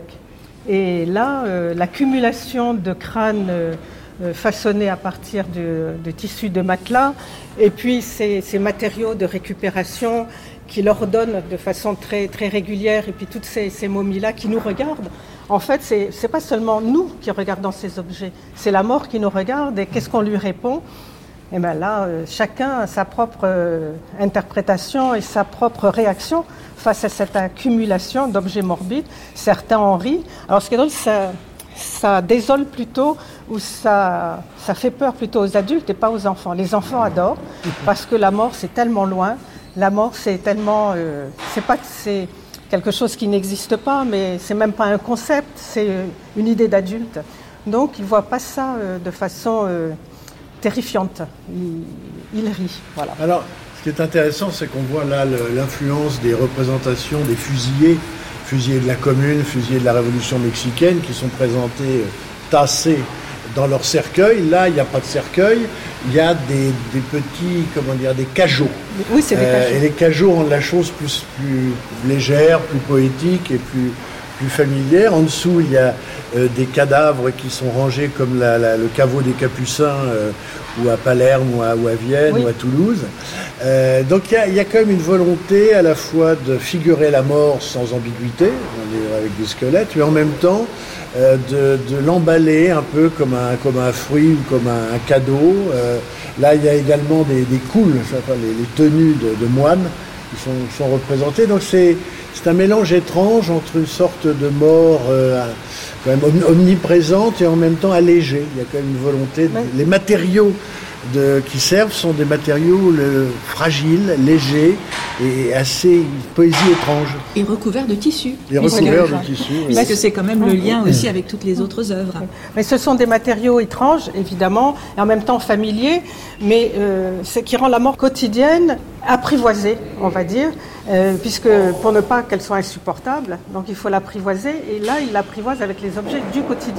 Et là, euh, l'accumulation de crânes euh, façonnés à partir de, de tissus de matelas, et puis ces, ces matériaux de récupération qui leur donnent de façon très, très régulière, et puis toutes ces, ces momies-là qui nous regardent. En fait, c'est, c'est pas seulement nous qui regardons ces objets, c'est la mort qui nous regarde, et qu'est-ce qu'on lui répond ? Et bien là, euh, chacun a sa propre euh, interprétation et sa propre réaction face à cette accumulation d'objets morbides. Certains en rient. Alors ce qui est drôle, ça, ça désole plutôt, ou ça, ça fait peur plutôt aux adultes et pas aux enfants. Les enfants adorent, parce que la mort, c'est tellement loin. La mort, c'est tellement... Euh, c'est pas que c'est quelque chose qui n'existe pas, mais c'est même pas un concept, c'est une idée d'adulte. Donc, ils ne voient pas ça euh, de façon... Euh, terrifiante. Il, il rit. Voilà. Alors, ce qui est intéressant, c'est qu'on voit là le, l'influence des représentations des fusillés, fusillés de la Commune, fusillés de la Révolution mexicaine, qui sont présentés tassés dans leur cercueil. Là, il n'y a pas de cercueil, il y a des, des petits, comment dire, des cajots. Oui, c'est des cajots. Euh, et les cajots rendent la chose plus, plus légère, plus poétique et plus... plus familière. En dessous, il y a euh, des cadavres qui sont rangés comme la, la, le caveau des Capucins euh, ou à Palerme ou à, ou à Vienne oui. ou à Toulouse. Euh, donc il y, a, il y a quand même une volonté à la fois de figurer la mort sans ambiguïté, avec des squelettes, mais en même temps euh, de, de l'emballer un peu comme un, comme un fruit ou comme un, un cadeau. Euh, là, il y a également des, des coules, les, les tenues de, de moines qui sont, sont représentées. Donc c'est C'est un mélange étrange entre une sorte de mort euh, quand même omniprésente et en même temps allégée. Il y a quand même une volonté. De... Les matériaux de... qui servent sont des matériaux le... fragiles, légers et assez poésie étrange. Et recouverts de tissu. Et recouverts de tissu. Oui. Parce que c'est quand même le lien aussi avec toutes les autres œuvres. Mais ce sont des matériaux étranges, évidemment, et en même temps familiers, mais euh, ce qui rend la mort quotidienne apprivoisée, on va dire. Euh, puisque pour ne pas qu'elle soit insupportable, donc il faut l'apprivoiser, et là il l'apprivoise avec les objets du quotidien.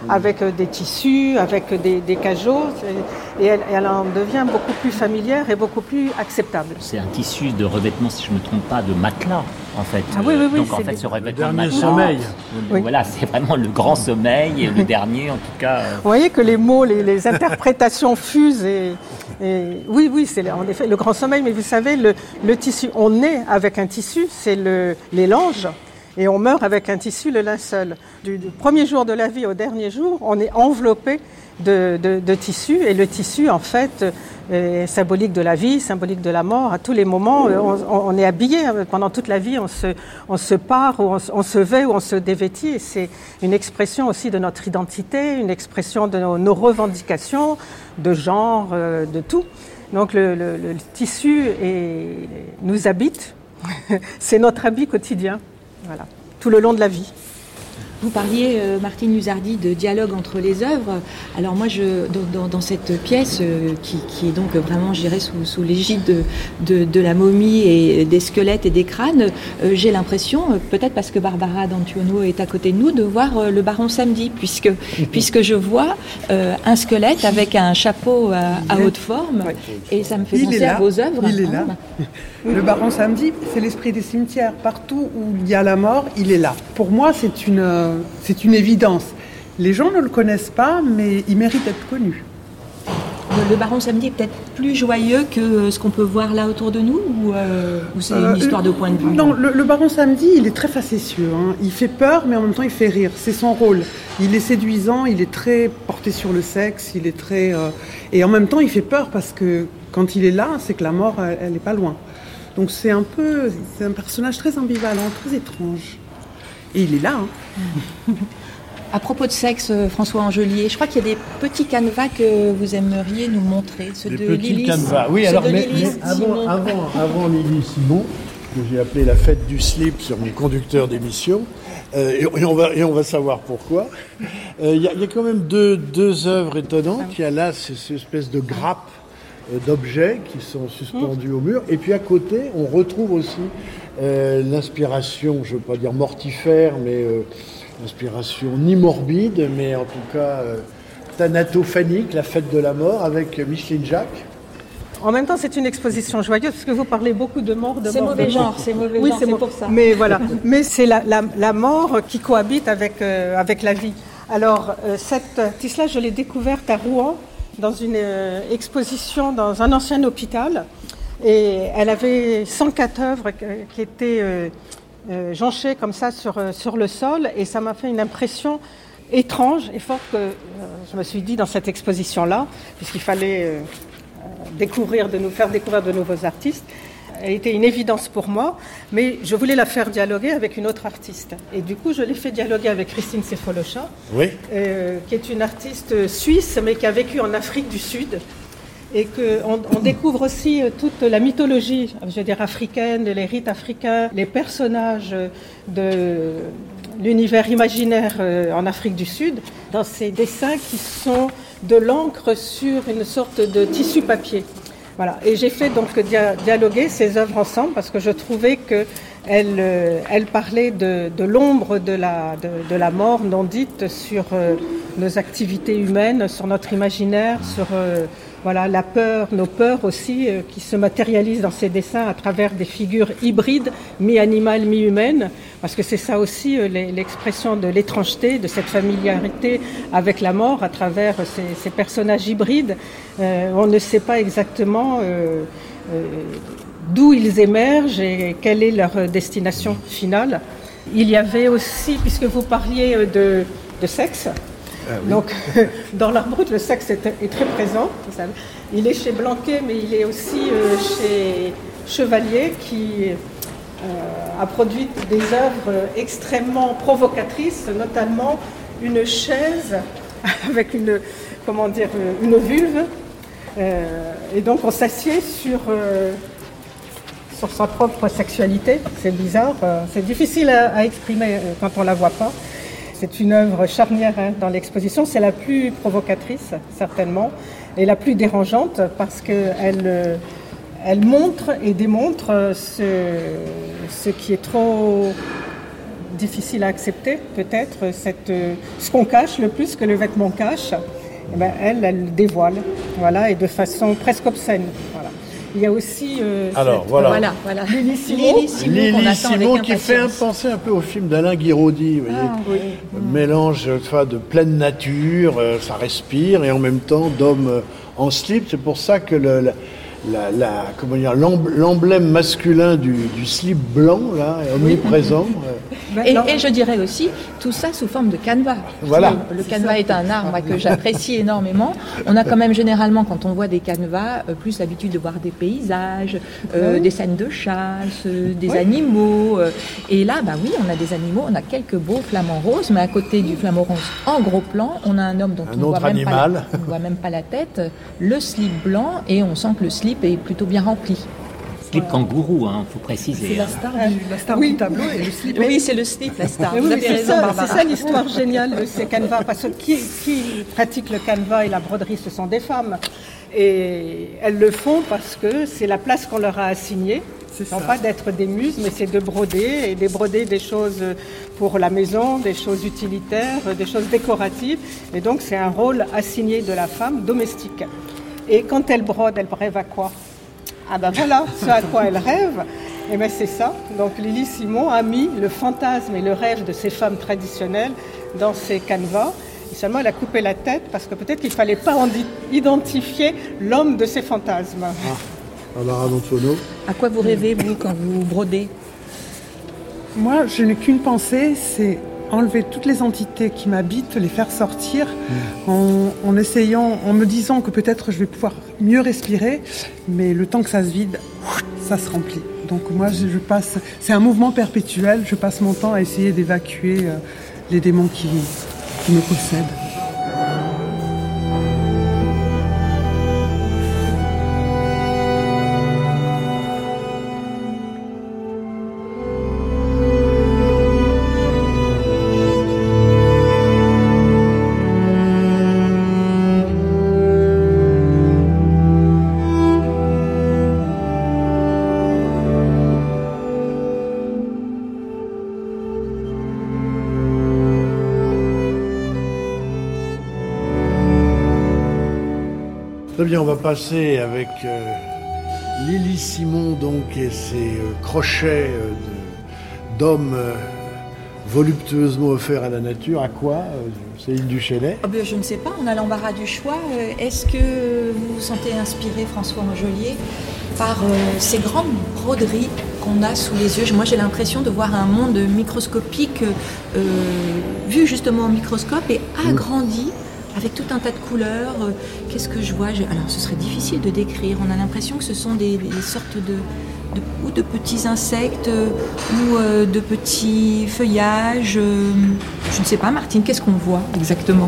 avec des tissus, avec des, des cajots, et elle, elle en devient beaucoup plus familière et beaucoup plus acceptable. C'est un tissu de revêtement, si je ne me trompe pas, de matelas, en fait. Ah oui, oui, oui. Donc en fait, des... ce revêtement le dernier de matelas, sommeil. Oui. Voilà, c'est vraiment le grand sommeil, et le dernier, en tout cas. Vous voyez que les mots, les, les interprétations fusent, et, et oui, oui, c'est en effet le grand sommeil, mais vous savez, le, le tissu, on naît avec un tissu, c'est le, les langes. Et on meurt avec un tissu, le linceul. Du, du premier jour de la vie au dernier jour, on est enveloppé de, de, de tissu. Et le tissu, en fait, est symbolique de la vie, symbolique de la mort. À tous les moments, on, on est habillé. Pendant toute la vie, on se, on se part, ou on, on se vêt, ou on se dévêtit. Et c'est une expression aussi de notre identité, une expression de nos, nos revendications, de genre, de tout. Donc le, le, le tissu est, nous habite. C'est notre habit quotidien. Voilà, tout le long de la vie. Vous parliez, euh, Martine Luzardi, de dialogue entre les œuvres. Alors moi, je, dans, dans, dans cette pièce, euh, qui, qui est donc vraiment, je dirais, sous, sous l'égide de, de, de la momie et des squelettes et des crânes, euh, j'ai l'impression, euh, peut-être parce que Barbara D'Antuono est à côté de nous, de voir euh, le Baron Samedi, puisque, puisque je vois euh, un squelette avec un chapeau à, à haute forme, ouais. Et ça me fait il penser à vos œuvres. Il est là. Le Baron Samedi, c'est l'esprit des cimetières. Partout où il y a la mort, il est là. Pour moi, c'est une, euh, c'est une évidence. Les gens ne le connaissent pas, mais il mérite d'être connu. Le, le Baron Samedi est peut-être plus joyeux que ce qu'on peut voir là autour de nous, ou, euh, ou c'est une euh, histoire de point de vue? Non, le, le Baron Samedi, il est très facétieux. Hein. Il fait peur, mais en même temps, il fait rire. C'est son rôle. Il est séduisant, il est très porté sur le sexe, il est très... Euh, et en même temps, il fait peur parce que quand il est là, c'est que la mort, elle n'est pas loin. Donc c'est un peu, c'est un personnage très ambivalent, très étrange. Et il est là. Hein. À propos de sexe, François Angelier, je crois qu'il y a des petits canevas que vous aimeriez nous montrer. Ceux des de petits Lily, canevas. Oui, alors, mais, mais avant, avant, avant Lily Simon, que j'ai appelé la fête du slip sur mon conducteur d'émission, euh, et, et, on va, et on va savoir pourquoi. Il euh, y, y a quand même deux, deux œuvres étonnantes. Il y a là cette espèce de grappe d'objets qui sont suspendus mmh. au mur. Et puis à côté, on retrouve aussi euh, l'inspiration, je ne veux pas dire mortifère, mais euh, l'inspiration ni morbide, mais en tout cas euh, thanatophanique, la fête de la mort, avec Micheline Jacques. En même temps, c'est une exposition joyeuse, parce que vous parlez beaucoup de mort, de c'est mort. Mauvais de genre, c'est mauvais oui, genre, c'est, c'est mo- pour ça. Mais voilà, mais c'est la, la, la mort qui cohabite avec, euh, avec la vie. Alors, euh, cette artiste-là, je l'ai découverte à Rouen, dans une euh, exposition dans un ancien hôpital, et elle avait cent quatre œuvres qui étaient euh, euh, jonchées comme ça sur, euh, sur le sol, et ça m'a fait une impression étrange et forte que euh, je me suis dit dans cette exposition-là, puisqu'il fallait euh, découvrir, de nous faire découvrir de nouveaux artistes. Elle était une évidence pour moi, mais je voulais la faire dialoguer avec une autre artiste. Et du coup, je l'ai fait dialoguer avec Christine Sefolosha, oui. euh, qui est une artiste suisse, mais qui a vécu en Afrique du Sud. Et qu'on on découvre aussi toute la mythologie, je veux dire, africaine, les rites africains, les personnages de l'univers imaginaire en Afrique du Sud, dans ces dessins qui sont de l'encre sur une sorte de tissu papier. Voilà. Et j'ai fait donc dia- dialoguer ces œuvres ensemble parce que je trouvais qu'elles euh, elles parlaient de, de l'ombre de la, de, de la mort non dite sur euh, nos activités humaines, sur notre imaginaire, sur euh, voilà, la peur, nos peurs aussi, euh, qui se matérialisent dans ces dessins à travers des figures hybrides, mi-animales, mi-humaines, parce que c'est ça aussi euh, l'expression de l'étrangeté, de cette familiarité avec la mort à travers ces, ces personnages hybrides. Euh, on ne sait pas exactement euh, euh, d'où ils émergent et quelle est leur destination finale. Il y avait aussi, puisque vous parliez de, de sexe, ah oui. Donc dans l'art brut, le sexe est, est très présent. Il est chez Blanquet, mais il est aussi euh, chez Chevalier, qui euh, a produit des œuvres extrêmement provocatrices, notamment une chaise avec une, comment dire, une vulve. Euh, et donc on s'assied sur, euh, sur sa propre sexualité. C'est bizarre, euh, c'est difficile à, à exprimer quand on ne la voit pas. C'est une œuvre charnière hein, dans l'exposition. C'est la plus provocatrice, certainement, et la plus dérangeante parce qu'elle elle montre et démontre ce, ce qui est trop difficile à accepter, peut-être, cette, euh, ce qu'on cache le plus que le vêtement cache, eh ben, elle, elle le dévoile, voilà, et de façon presque obscène. Voilà. Il y a aussi euh, Alors, cette, voilà. Voilà, voilà. Lily Simon, Lily Simon, qu'on Lily attend Simon avec qui fait un, impatience. penser un peu au film d'Alain Guiraudy, vous voyez. Ah, oui. Mélange enfin, de pleine nature, euh, ça respire, et en même temps d'homme euh, en slip. C'est pour ça que le, la, la, la- comment dire, l'emb- l'emblème masculin du, du slip blanc là, est omniprésent. Euh, ben, Et, non, et je dirais aussi, tout ça sous forme de canevas. Voilà. Le canevas est un art moi, que j'apprécie énormément. On a quand même généralement, quand on voit des canevas, euh, plus l'habitude de voir des paysages, euh, Oui. des scènes de chasse, euh, des Oui. animaux. euh, et là, bah oui, on a des animaux, on a quelques beaux flamants roses, mais à côté du flamant rose, en gros plan, on a un homme dont Un on ne voit, autre même pas la- animal. on ne voit même pas la tête, le slip blanc, et on sent que le slip est plutôt bien rempli. Slip kangourou, hein, faut préciser. C'est la hein. star, du, la star Oui. du tableau et le slip. Oui, c'est le slip, la star. mais Vous oui, avez c'est raison, ça, Barbara. c'est ça l'histoire géniale de ces canevas, parce que qui, qui pratique le canevas et la broderie, ce sont des femmes. Et elles le font parce que c'est la place qu'on leur a assignée. C'est Non ça. pas d'être des muses, mais c'est de broder, et de broder des choses pour la maison, des choses utilitaires, des choses décoratives. Et donc c'est un rôle assigné de la femme domestique. Et quand elle brode, elle rêve à quoi? Ah ben voilà, ce à quoi elle rêve, et ben c'est ça. Donc Lily Simon a mis le fantasme et le rêve de ces femmes traditionnelles dans ses canevas. Et seulement elle a coupé la tête parce que peut-être qu'il ne fallait pas en di- identifier l'homme de ses fantasmes. Barbara D'Antuono. À quoi vous rêvez, vous, quand vous brodez? Moi, je n'ai qu'une pensée, c'est enlever toutes les entités qui m'habitent, les faire sortir en, en essayant, en me disant que peut-être je vais pouvoir mieux respirer, mais le temps que ça se vide, ça se remplit. Donc moi, je, je passe, c'est un mouvement perpétuel, je passe mon temps à essayer d'évacuer euh, les démons qui, qui me possèdent. Très bien, on va passer avec euh, Lily Simon donc et ses euh, crochets euh, de- d'hommes euh, voluptueusement offerts à la nature. À quoi, euh, Céline Duchesneau? Oh ben, je ne sais pas, on a l'embarras du choix. Euh, Est-ce que vous vous sentez inspiré, François Angelier, par euh, ces grandes broderies qu'on a sous les yeux? Moi, j'ai l'impression de voir un monde microscopique euh, vu justement au microscope et agrandi avec tout un tas de couleurs. Euh, Qu'est-ce que je vois? Je- Alors, ce serait difficile de décrire. On a l'impression que ce sont des, des sortes de, de- ou de petits insectes euh, ou euh, de petits feuillages. euh, je ne sais pas, Martine, qu'est-ce qu'on voit exactement?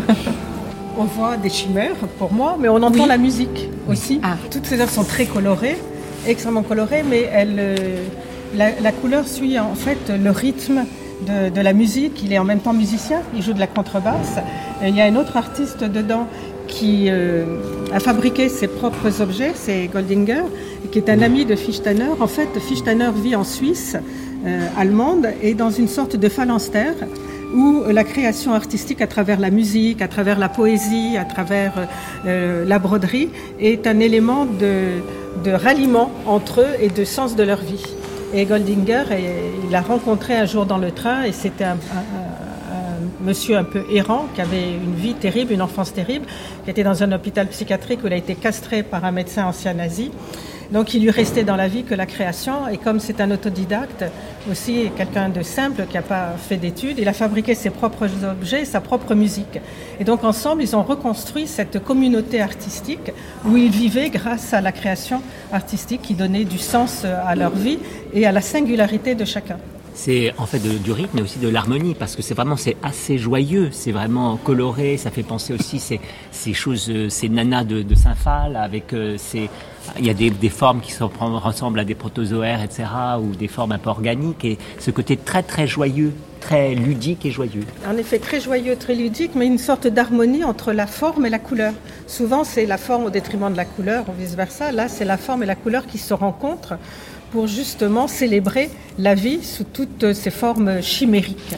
On voit des chimères pour moi, mais on entend Oui. la musique aussi. Ah. Toutes ces œuvres sont très colorées, extrêmement colorées, mais elles, euh, la, la couleur suit en fait le rythme de, de la musique. Il est en même temps musicien, il joue de la contrebasse. Et il y a un autre artiste dedans qui euh, a fabriqué ses propres objets, c'est Goldinger, qui est un ami de Fichtaner. En fait, Fichtaner vit en Suisse euh, allemande et dans une sorte de phalanstère où la création artistique à travers la musique, à travers la poésie, à travers euh, la broderie est un élément de, de ralliement entre eux et de sens de leur vie. Et Goldinger, il l'a rencontré un jour dans le train et c'était un, un, un, un monsieur un peu errant qui avait une vie terrible, une enfance terrible, qui était dans un hôpital psychiatrique où il a été castré par un médecin ancien nazi. Donc il lui restait dans la vie que la création, et comme c'est un autodidacte, aussi quelqu'un de simple qui n'a pas fait d'études, il a fabriqué ses propres objets, sa propre musique. Et donc ensemble, ils ont reconstruit cette communauté artistique où ils vivaient grâce à la création artistique qui donnait du sens à leur vie et à la singularité de chacun. C'est en fait de- du rythme mais aussi de l'harmonie parce que c'est vraiment c'est assez joyeux, c'est vraiment coloré, ça fait penser aussi ces, ces choses, euh, ces nanas de, de Saint-Phal avec euh, ces, il y a des, des formes qui se repren- ressemblent à des protozoaires, et cetera ou des formes un peu organiques et ce côté très très joyeux, très ludique et joyeux. En effet, très joyeux, très ludique, mais une sorte d'harmonie entre la forme et la couleur. Souvent, c'est la forme au détriment de la couleur ou vice-versa. Là, c'est la forme et la couleur qui se rencontrent pour justement célébrer la vie sous toutes ses formes chimériques.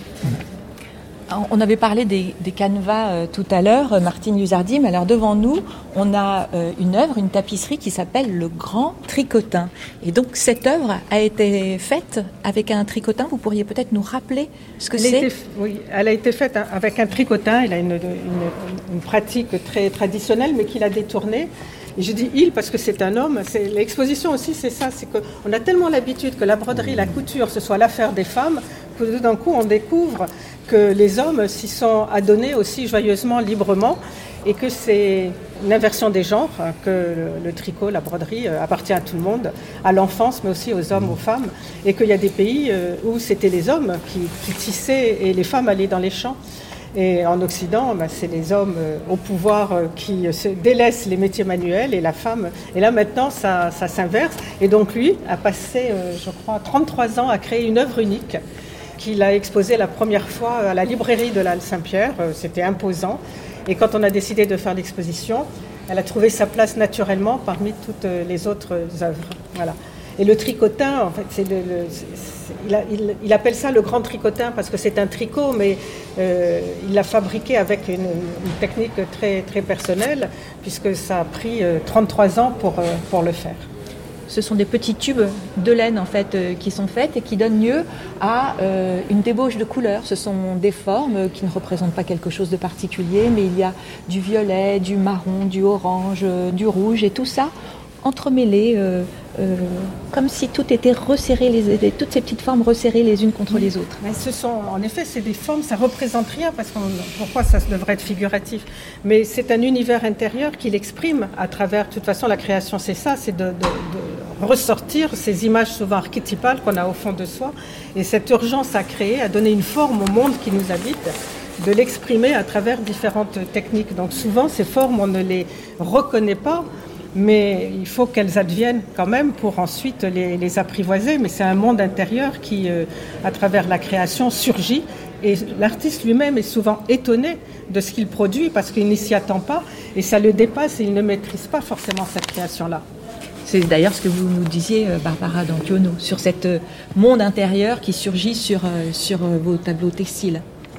On avait parlé des, des canevas euh, tout à l'heure, Martine Luzardi, mais alors devant nous, on a euh, une œuvre, une tapisserie qui s'appelle Le Grand Tricotin. Et donc cette œuvre a été faite avec un tricotin. Vous pourriez peut-être nous rappeler ce que elle c'est été, Oui, elle a été faite avec un tricotin. Il a une, une, une pratique très traditionnelle, mais qu'il a détournée. Et je dis il parce que c'est un homme. C'est, l'exposition aussi, c'est ça. C'est qu'on a tellement l'habitude que la broderie, la couture, ce soit l'affaire des femmes, que tout d'un coup, on découvre que les hommes s'y sont adonnés aussi joyeusement, librement, et que c'est une inversion des genres, que le, le tricot, la broderie appartient à tout le monde, à l'enfance, mais aussi aux hommes, aux femmes, et qu'il y a des pays où c'était les hommes qui, qui tissaient et les femmes allaient dans les champs. Et en Occident, ben, c'est les hommes euh, au pouvoir euh, qui se délaissent les métiers manuels et la femme. Et là maintenant, ça, ça s'inverse. Et donc lui a passé, euh, je crois, trente-trois ans à créer une œuvre unique qu'il a exposée la première fois à la librairie de la Halle Saint-Pierre. Euh, c'était imposant. Et quand on a décidé de faire l'exposition, elle a trouvé sa place naturellement parmi toutes les autres œuvres. Voilà. Et le tricotin, en fait, c'est le, le, c'est, c'est, il, a, il, il appelle ça le grand tricotin parce que c'est un tricot, mais euh, il l'a fabriqué avec une, une technique très, très personnelle, puisque ça a pris euh, trente-trois ans pour, euh, pour le faire. Ce sont des petits tubes de laine en fait euh, qui sont faits et qui donnent lieu à euh, une débauche de couleurs. Ce sont des formes qui ne représentent pas quelque chose de particulier, mais il y a du violet, du marron, du orange, euh, du rouge, et tout ça entremêlés, euh, euh, comme si tout était resserré, les, toutes ces petites formes resserrées les unes contre les autres. Mais ce sont, en effet, c'est des formes, ça représente rien, parce que pourquoi ça devrait être figuratif? Mais c'est un univers intérieur qui l'exprime à travers, de toute façon, la création, c'est ça, c'est de, de, de ressortir ces images souvent archétypales qu'on a au fond de soi, et cette urgence à créer, à donner une forme au monde qui nous habite, de l'exprimer à travers différentes techniques. Donc souvent, ces formes, on ne les reconnaît pas, mais il faut qu'elles adviennent quand même pour ensuite les, les apprivoiser. Mais c'est un monde intérieur qui, euh, à travers la création, surgit. Et l'artiste lui-même est souvent étonné de ce qu'il produit parce qu'il ne s'y attend pas et ça le dépasse et il ne maîtrise pas forcément cette création-là. C'est d'ailleurs ce que vous nous disiez, Barbara Dankiono, sur ce monde intérieur qui surgit sur, sur vos tableaux textiles.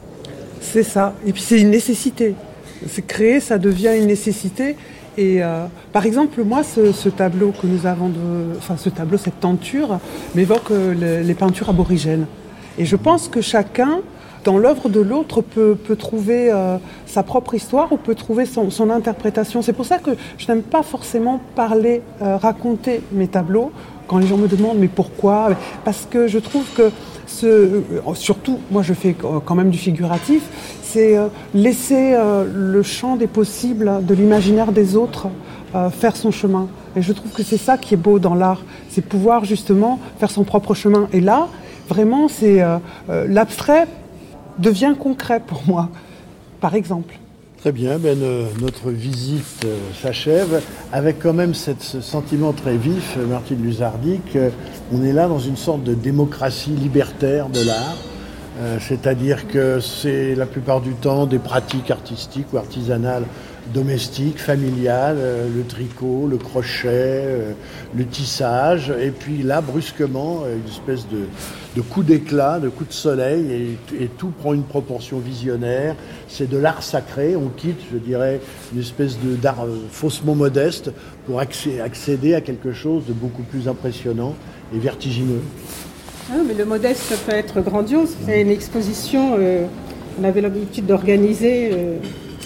C'est ça. Et puis c'est une nécessité. C'est créer, ça devient une nécessité. Et euh, par exemple, moi, ce, ce tableau que nous avons, de, enfin ce tableau, cette tenture, m'évoque euh, le, les peintures aborigènes. Et je pense que chacun, dans l'œuvre de l'autre, peut, peut trouver euh, sa propre histoire ou peut trouver son, son interprétation. C'est pour ça que je n'aime pas forcément parler, euh, raconter mes tableaux quand les gens me demandent mais pourquoi ? Parce que je trouve que ce, euh, surtout, moi je fais quand même du figuratif, c'est euh, laisser euh, le champ des possibles, de l'imaginaire des autres, euh, faire son chemin. Et je trouve que c'est ça qui est beau dans l'art, c'est pouvoir justement faire son propre chemin. Et là, vraiment, c'est euh, euh, l'abstrait devient concret pour moi, par exemple. Très bien, ben, euh, notre visite euh, s'achève avec quand même cette, ce sentiment très vif, Martine Luzardi, qu'on est là dans une sorte de démocratie libertaire de l'art. Euh, c'est-à-dire que c'est la plupart du temps des pratiques artistiques ou artisanales domestiques, familiales, euh, le tricot, le crochet, euh, le tissage, et puis là, brusquement, euh, une espèce de, de coup d'éclat, de coup de soleil, et, et tout prend une proportion visionnaire. C'est de l'art sacré, on quitte, je dirais, une espèce de, d'art euh, faussement modeste pour accé- accéder à quelque chose de beaucoup plus impressionnant et vertigineux. Ah, mais le modeste, ça peut être grandiose. C'est une exposition, euh, on avait l'habitude d'organiser euh,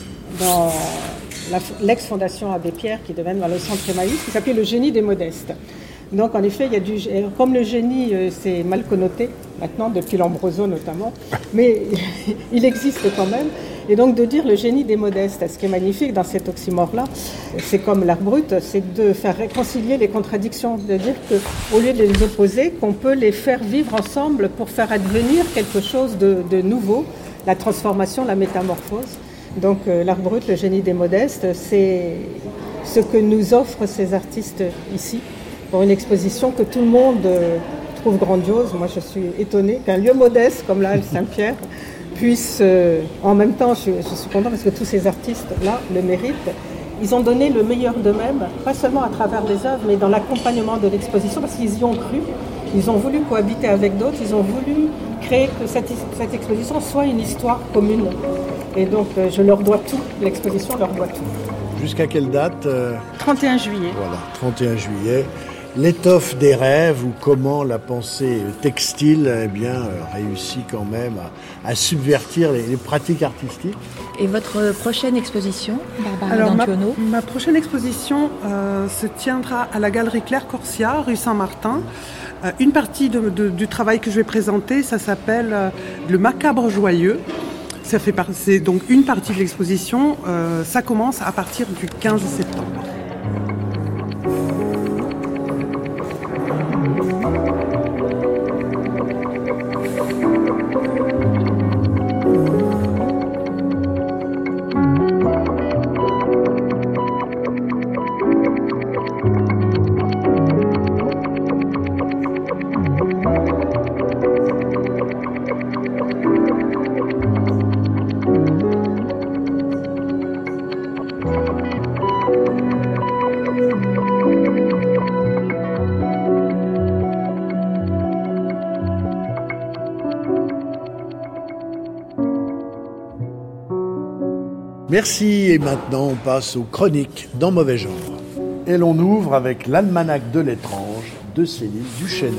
dans la, l'ex-fondation Abbé Pierre, qui devait dans le centre Emmaüs, qui s'appelait Le Génie des Modestes. Donc en effet, il y a du, comme le génie, euh, c'est mal connoté maintenant, depuis Lombroso notamment, mais il existe quand même. Et donc de dire le génie des modestes, ce qui est magnifique dans cet oxymore-là, c'est comme l'art brut, c'est de faire réconcilier les contradictions, de dire qu'au lieu de les opposer, qu'on peut les faire vivre ensemble pour faire advenir quelque chose de, de nouveau, la transformation, la métamorphose. Donc euh, l'art brut, le génie des modestes, c'est ce que nous offrent ces artistes ici, pour une exposition que tout le monde euh, trouve grandiose. Moi je suis étonnée qu'un lieu modeste comme la Halle Saint-Pierre puisse, euh, en même temps, je, je suis contente parce que tous ces artistes-là le méritent, ils ont donné le meilleur d'eux-mêmes, pas seulement à travers les œuvres, mais dans l'accompagnement de l'exposition, parce qu'ils y ont cru. Ils ont voulu cohabiter avec d'autres, ils ont voulu créer que cette, cette exposition soit une histoire commune. Et donc, euh, je leur dois tout, l'exposition leur doit tout. Jusqu'à quelle date euh... trente et un juillet. Voilà, trente et un juillet. L'étoffe des rêves, ou comment la pensée textile eh bien, euh, réussit quand même à, à subvertir les, les pratiques artistiques. Et votre prochaine exposition, Barbara Alors, D'Antuono ? ma, ma prochaine exposition euh, se tiendra à la Galerie Claire Corsia, rue Saint-Martin. Euh, une partie de, de, du travail que je vais présenter, ça s'appelle euh, Le Macabre Joyeux. Ça fait par... C'est donc une partie de l'exposition. Euh, ça commence à partir du quinze septembre. Merci, et maintenant on passe aux chroniques dans Mauvais Genre. Et l'on ouvre avec l'Almanach de l'étrange de Céline Duchesnay.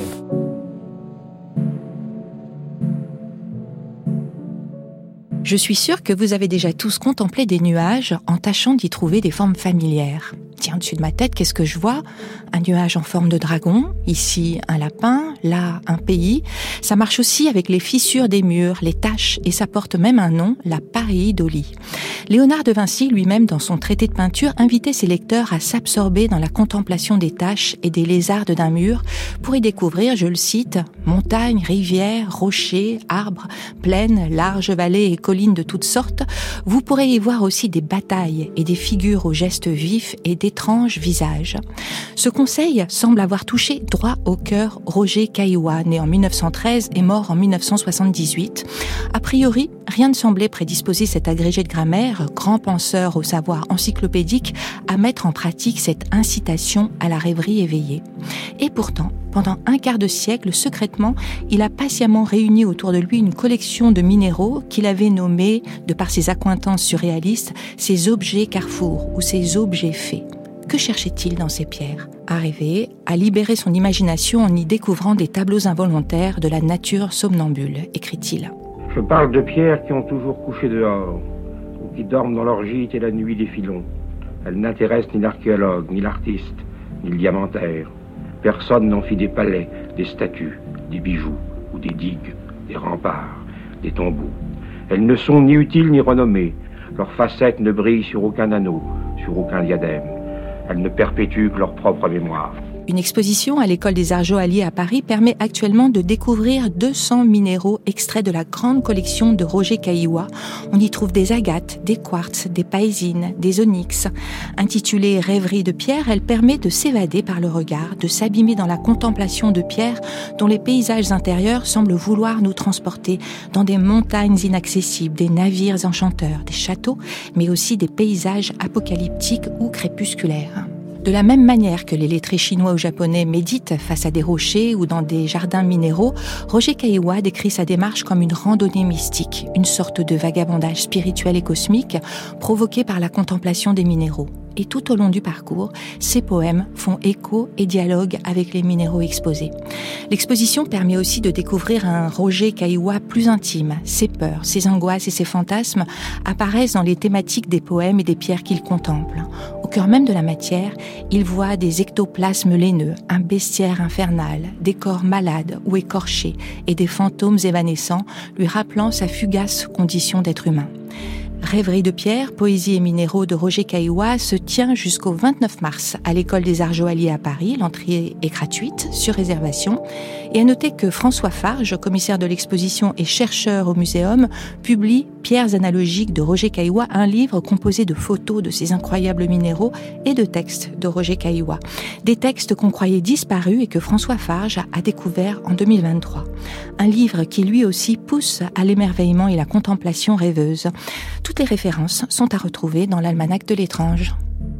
Je suis sûre que vous avez déjà tous contemplé des nuages en tâchant d'y trouver des formes familières. Tiens, au-dessus de ma tête, qu'est-ce que je vois ? Un nuage en forme de dragon, ici un lapin, là un pays. Ça marche aussi avec les fissures des murs, les taches, et ça porte même un nom, la pareidolie. Léonard de Vinci, lui-même, dans son traité de peinture, invitait ses lecteurs à s'absorber dans la contemplation des taches et des lézardes d'un mur pour y découvrir, je le cite, montagnes, rivières, rochers, arbres, plaines, larges vallées et collines de toutes sortes. Vous pourrez y voir aussi des batailles et des figures aux gestes vifs et d'étranges visages. Ce conseil semble avoir touché droit au cœur Roger Caillois, né en mille neuf cent treize et mort en mille neuf cent soixante-dix-huit. A priori, rien ne semblait prédisposer cet agrégé de grammaire, grand penseur au savoir encyclopédique, à mettre en pratique cette incitation à la rêverie éveillée. Et pourtant, pendant un quart de siècle, secrètement, il a patiemment réuni autour de lui une collection de minéraux qu'il avait nommés, de par ses accointances surréalistes, ses objets carrefours ou ses objets faits. Que cherchait-il dans ces pierres ? À rêver, à libérer son imagination en y découvrant des tableaux involontaires de la nature somnambule, écrit-il. Je parle de pierres qui ont toujours couché dehors, ou qui dorment dans leur gîte et la nuit des filons. Elles n'intéressent ni l'archéologue, ni l'artiste, ni le diamantaire. Personne n'en fit des palais, des statues, des bijoux, ou des digues, des remparts, des tombeaux. Elles ne sont ni utiles ni renommées. Leurs facettes ne brillent sur aucun anneau, sur aucun diadème. Elles ne perpétuent que leur propre mémoire. Une exposition à l'École des Arts Joailliers à Paris permet actuellement de découvrir deux cents minéraux extraits de la grande collection de Roger Caillois. On y trouve des agates, des quartz, des paésines, des onyx. Intitulée Rêverie de pierre, elle permet de s'évader par le regard, de s'abîmer dans la contemplation de pierres dont les paysages intérieurs semblent vouloir nous transporter dans des montagnes inaccessibles, des navires enchanteurs, des châteaux, mais aussi des paysages apocalyptiques ou crépusculaires. De la même manière que les lettrés chinois ou japonais méditent face à des rochers ou dans des jardins minéraux, Roger Caillois décrit sa démarche comme une randonnée mystique, une sorte de vagabondage spirituel et cosmique provoqué par la contemplation des minéraux. Et tout au long du parcours, ses poèmes font écho et dialogue avec les minéraux exposés. L'exposition permet aussi de découvrir un Roger Caillois plus intime. Ses peurs, ses angoisses et ses fantasmes apparaissent dans les thématiques des poèmes et des pierres qu'il contemple. Au cœur même de la matière, il voit des ectoplasmes laineux, un bestiaire infernal, des corps malades ou écorchés et des fantômes évanescents lui rappelant sa fugace condition d'être humain. Rêverie de pierre, poésie et minéraux de Roger Caillois se tient jusqu'au vingt-neuf mars à l'École des Arts Joailliers à Paris. L'entrée est gratuite, sur réservation. Et à noter que François Farge, commissaire de l'exposition et chercheur au muséum, publie Pierres analogiques de Roger Caillois, un livre composé de photos de ces incroyables minéraux et de textes de Roger Caillois. Des textes qu'on croyait disparus et que François Farge a découvert en deux mille vingt-trois. Un livre qui lui aussi pousse à l'émerveillement et la contemplation rêveuse. Toutes les références sont à retrouver dans l'Almanach de l'étrange.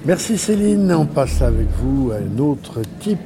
Merci Céline. On passe avec vous à un autre type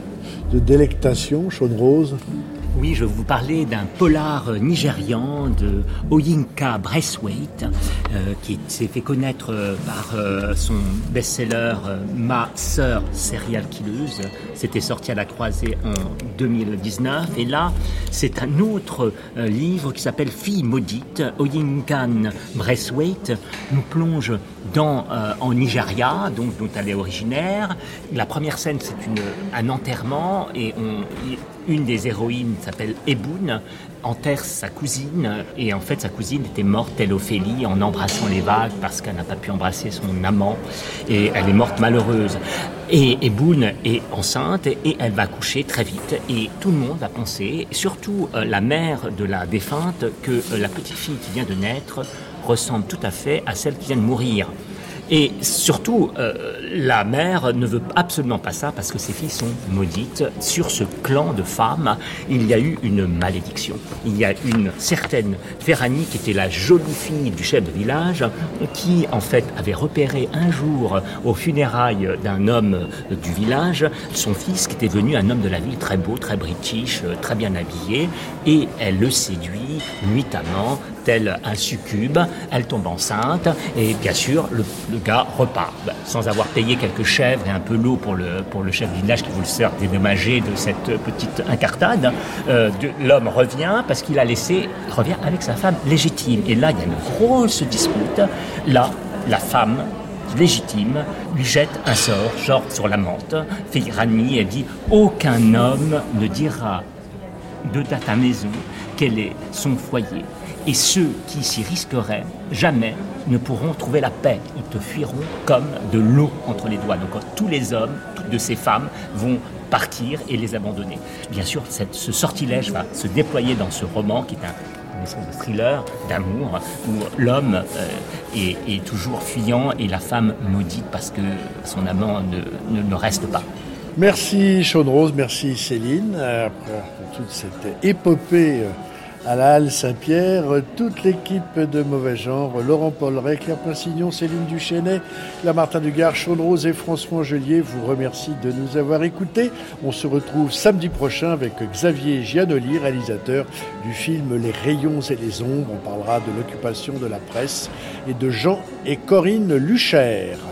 de délectation, Chaude Rose. Oui, je vais vous parler d'un polar nigérian de Oyinka Braithwaite, euh, qui s'est fait connaître euh, par euh, son best-seller euh, Ma sœur serial killeuse. C'était sorti à la croisée en deux mille dix-neuf. Et là, c'est un autre euh, livre qui s'appelle Fille maudite. Oyinka Braithwaite nous plonge dans, euh, en Nigeria, donc, dont elle est originaire. La première scène, c'est une, un enterrement et on... Une des héroïnes s'appelle Eboun, enterre sa cousine et en fait sa cousine était morte, telle Ophélie, en embrassant les vagues parce qu'elle n'a pas pu embrasser son amant et elle est morte malheureuse. Et Eboun est enceinte et elle va coucher très vite et tout le monde va penser, surtout euh, la mère de la défunte, que euh, la petite fille qui vient de naître ressemble tout à fait à celle qui vient de mourir. Et surtout, euh, la mère ne veut absolument pas ça parce que ses filles sont maudites. Sur ce clan de femmes, il y a eu une malédiction. Il y a une certaine Ferrani qui était la jolie fille du chef de village qui, en fait, avait repéré un jour aux funérailles d'un homme du village son fils qui était devenu un homme de la ville très beau, très british, très bien habillé. Et elle le séduit nuitamment, tel un succube. Elle tombe enceinte et bien sûr, le, le gars repart, sans avoir payé quelques chèvres et un peu l'eau pour le, pour le chef du village qui voulait se faire dédommager de cette petite incartade. Euh, de, l'homme revient parce qu'il a laissé, revient avec sa femme légitime. Et là, il y a une grosse dispute. Là, la femme légitime lui jette un sort, genre sur la menthe. Ferrani, elle dit « Aucun homme ne dira de ta maison quel est son foyer. Et ceux qui s'y risqueraient jamais ne pourront trouver la paix. Ils te fuiront comme de l'eau entre les doigts. » Donc tous les hommes, toutes de ces femmes vont partir et les abandonner. Bien sûr, cette, ce sortilège va se déployer dans ce roman qui est un une espèce de thriller d'amour où l'homme euh, est, est toujours fuyant et la femme maudite parce que son amant ne, ne, ne reste pas. Merci Chaude Rose, merci Céline. Après toute cette épopée à la Halle Saint-Pierre, toute l'équipe de Mauvais Genre, Laurent Polleret, Claire Pinsignon, Céline Duchesnay, Claire Martin Dugard, Chaude Rose et François Angelier vous remercie de nous avoir écoutés. On se retrouve samedi prochain avec Xavier Giannoli, réalisateur du film Les Rayons et les Ombres. On parlera de l'occupation de la presse et de Jean et Corinne Luchère.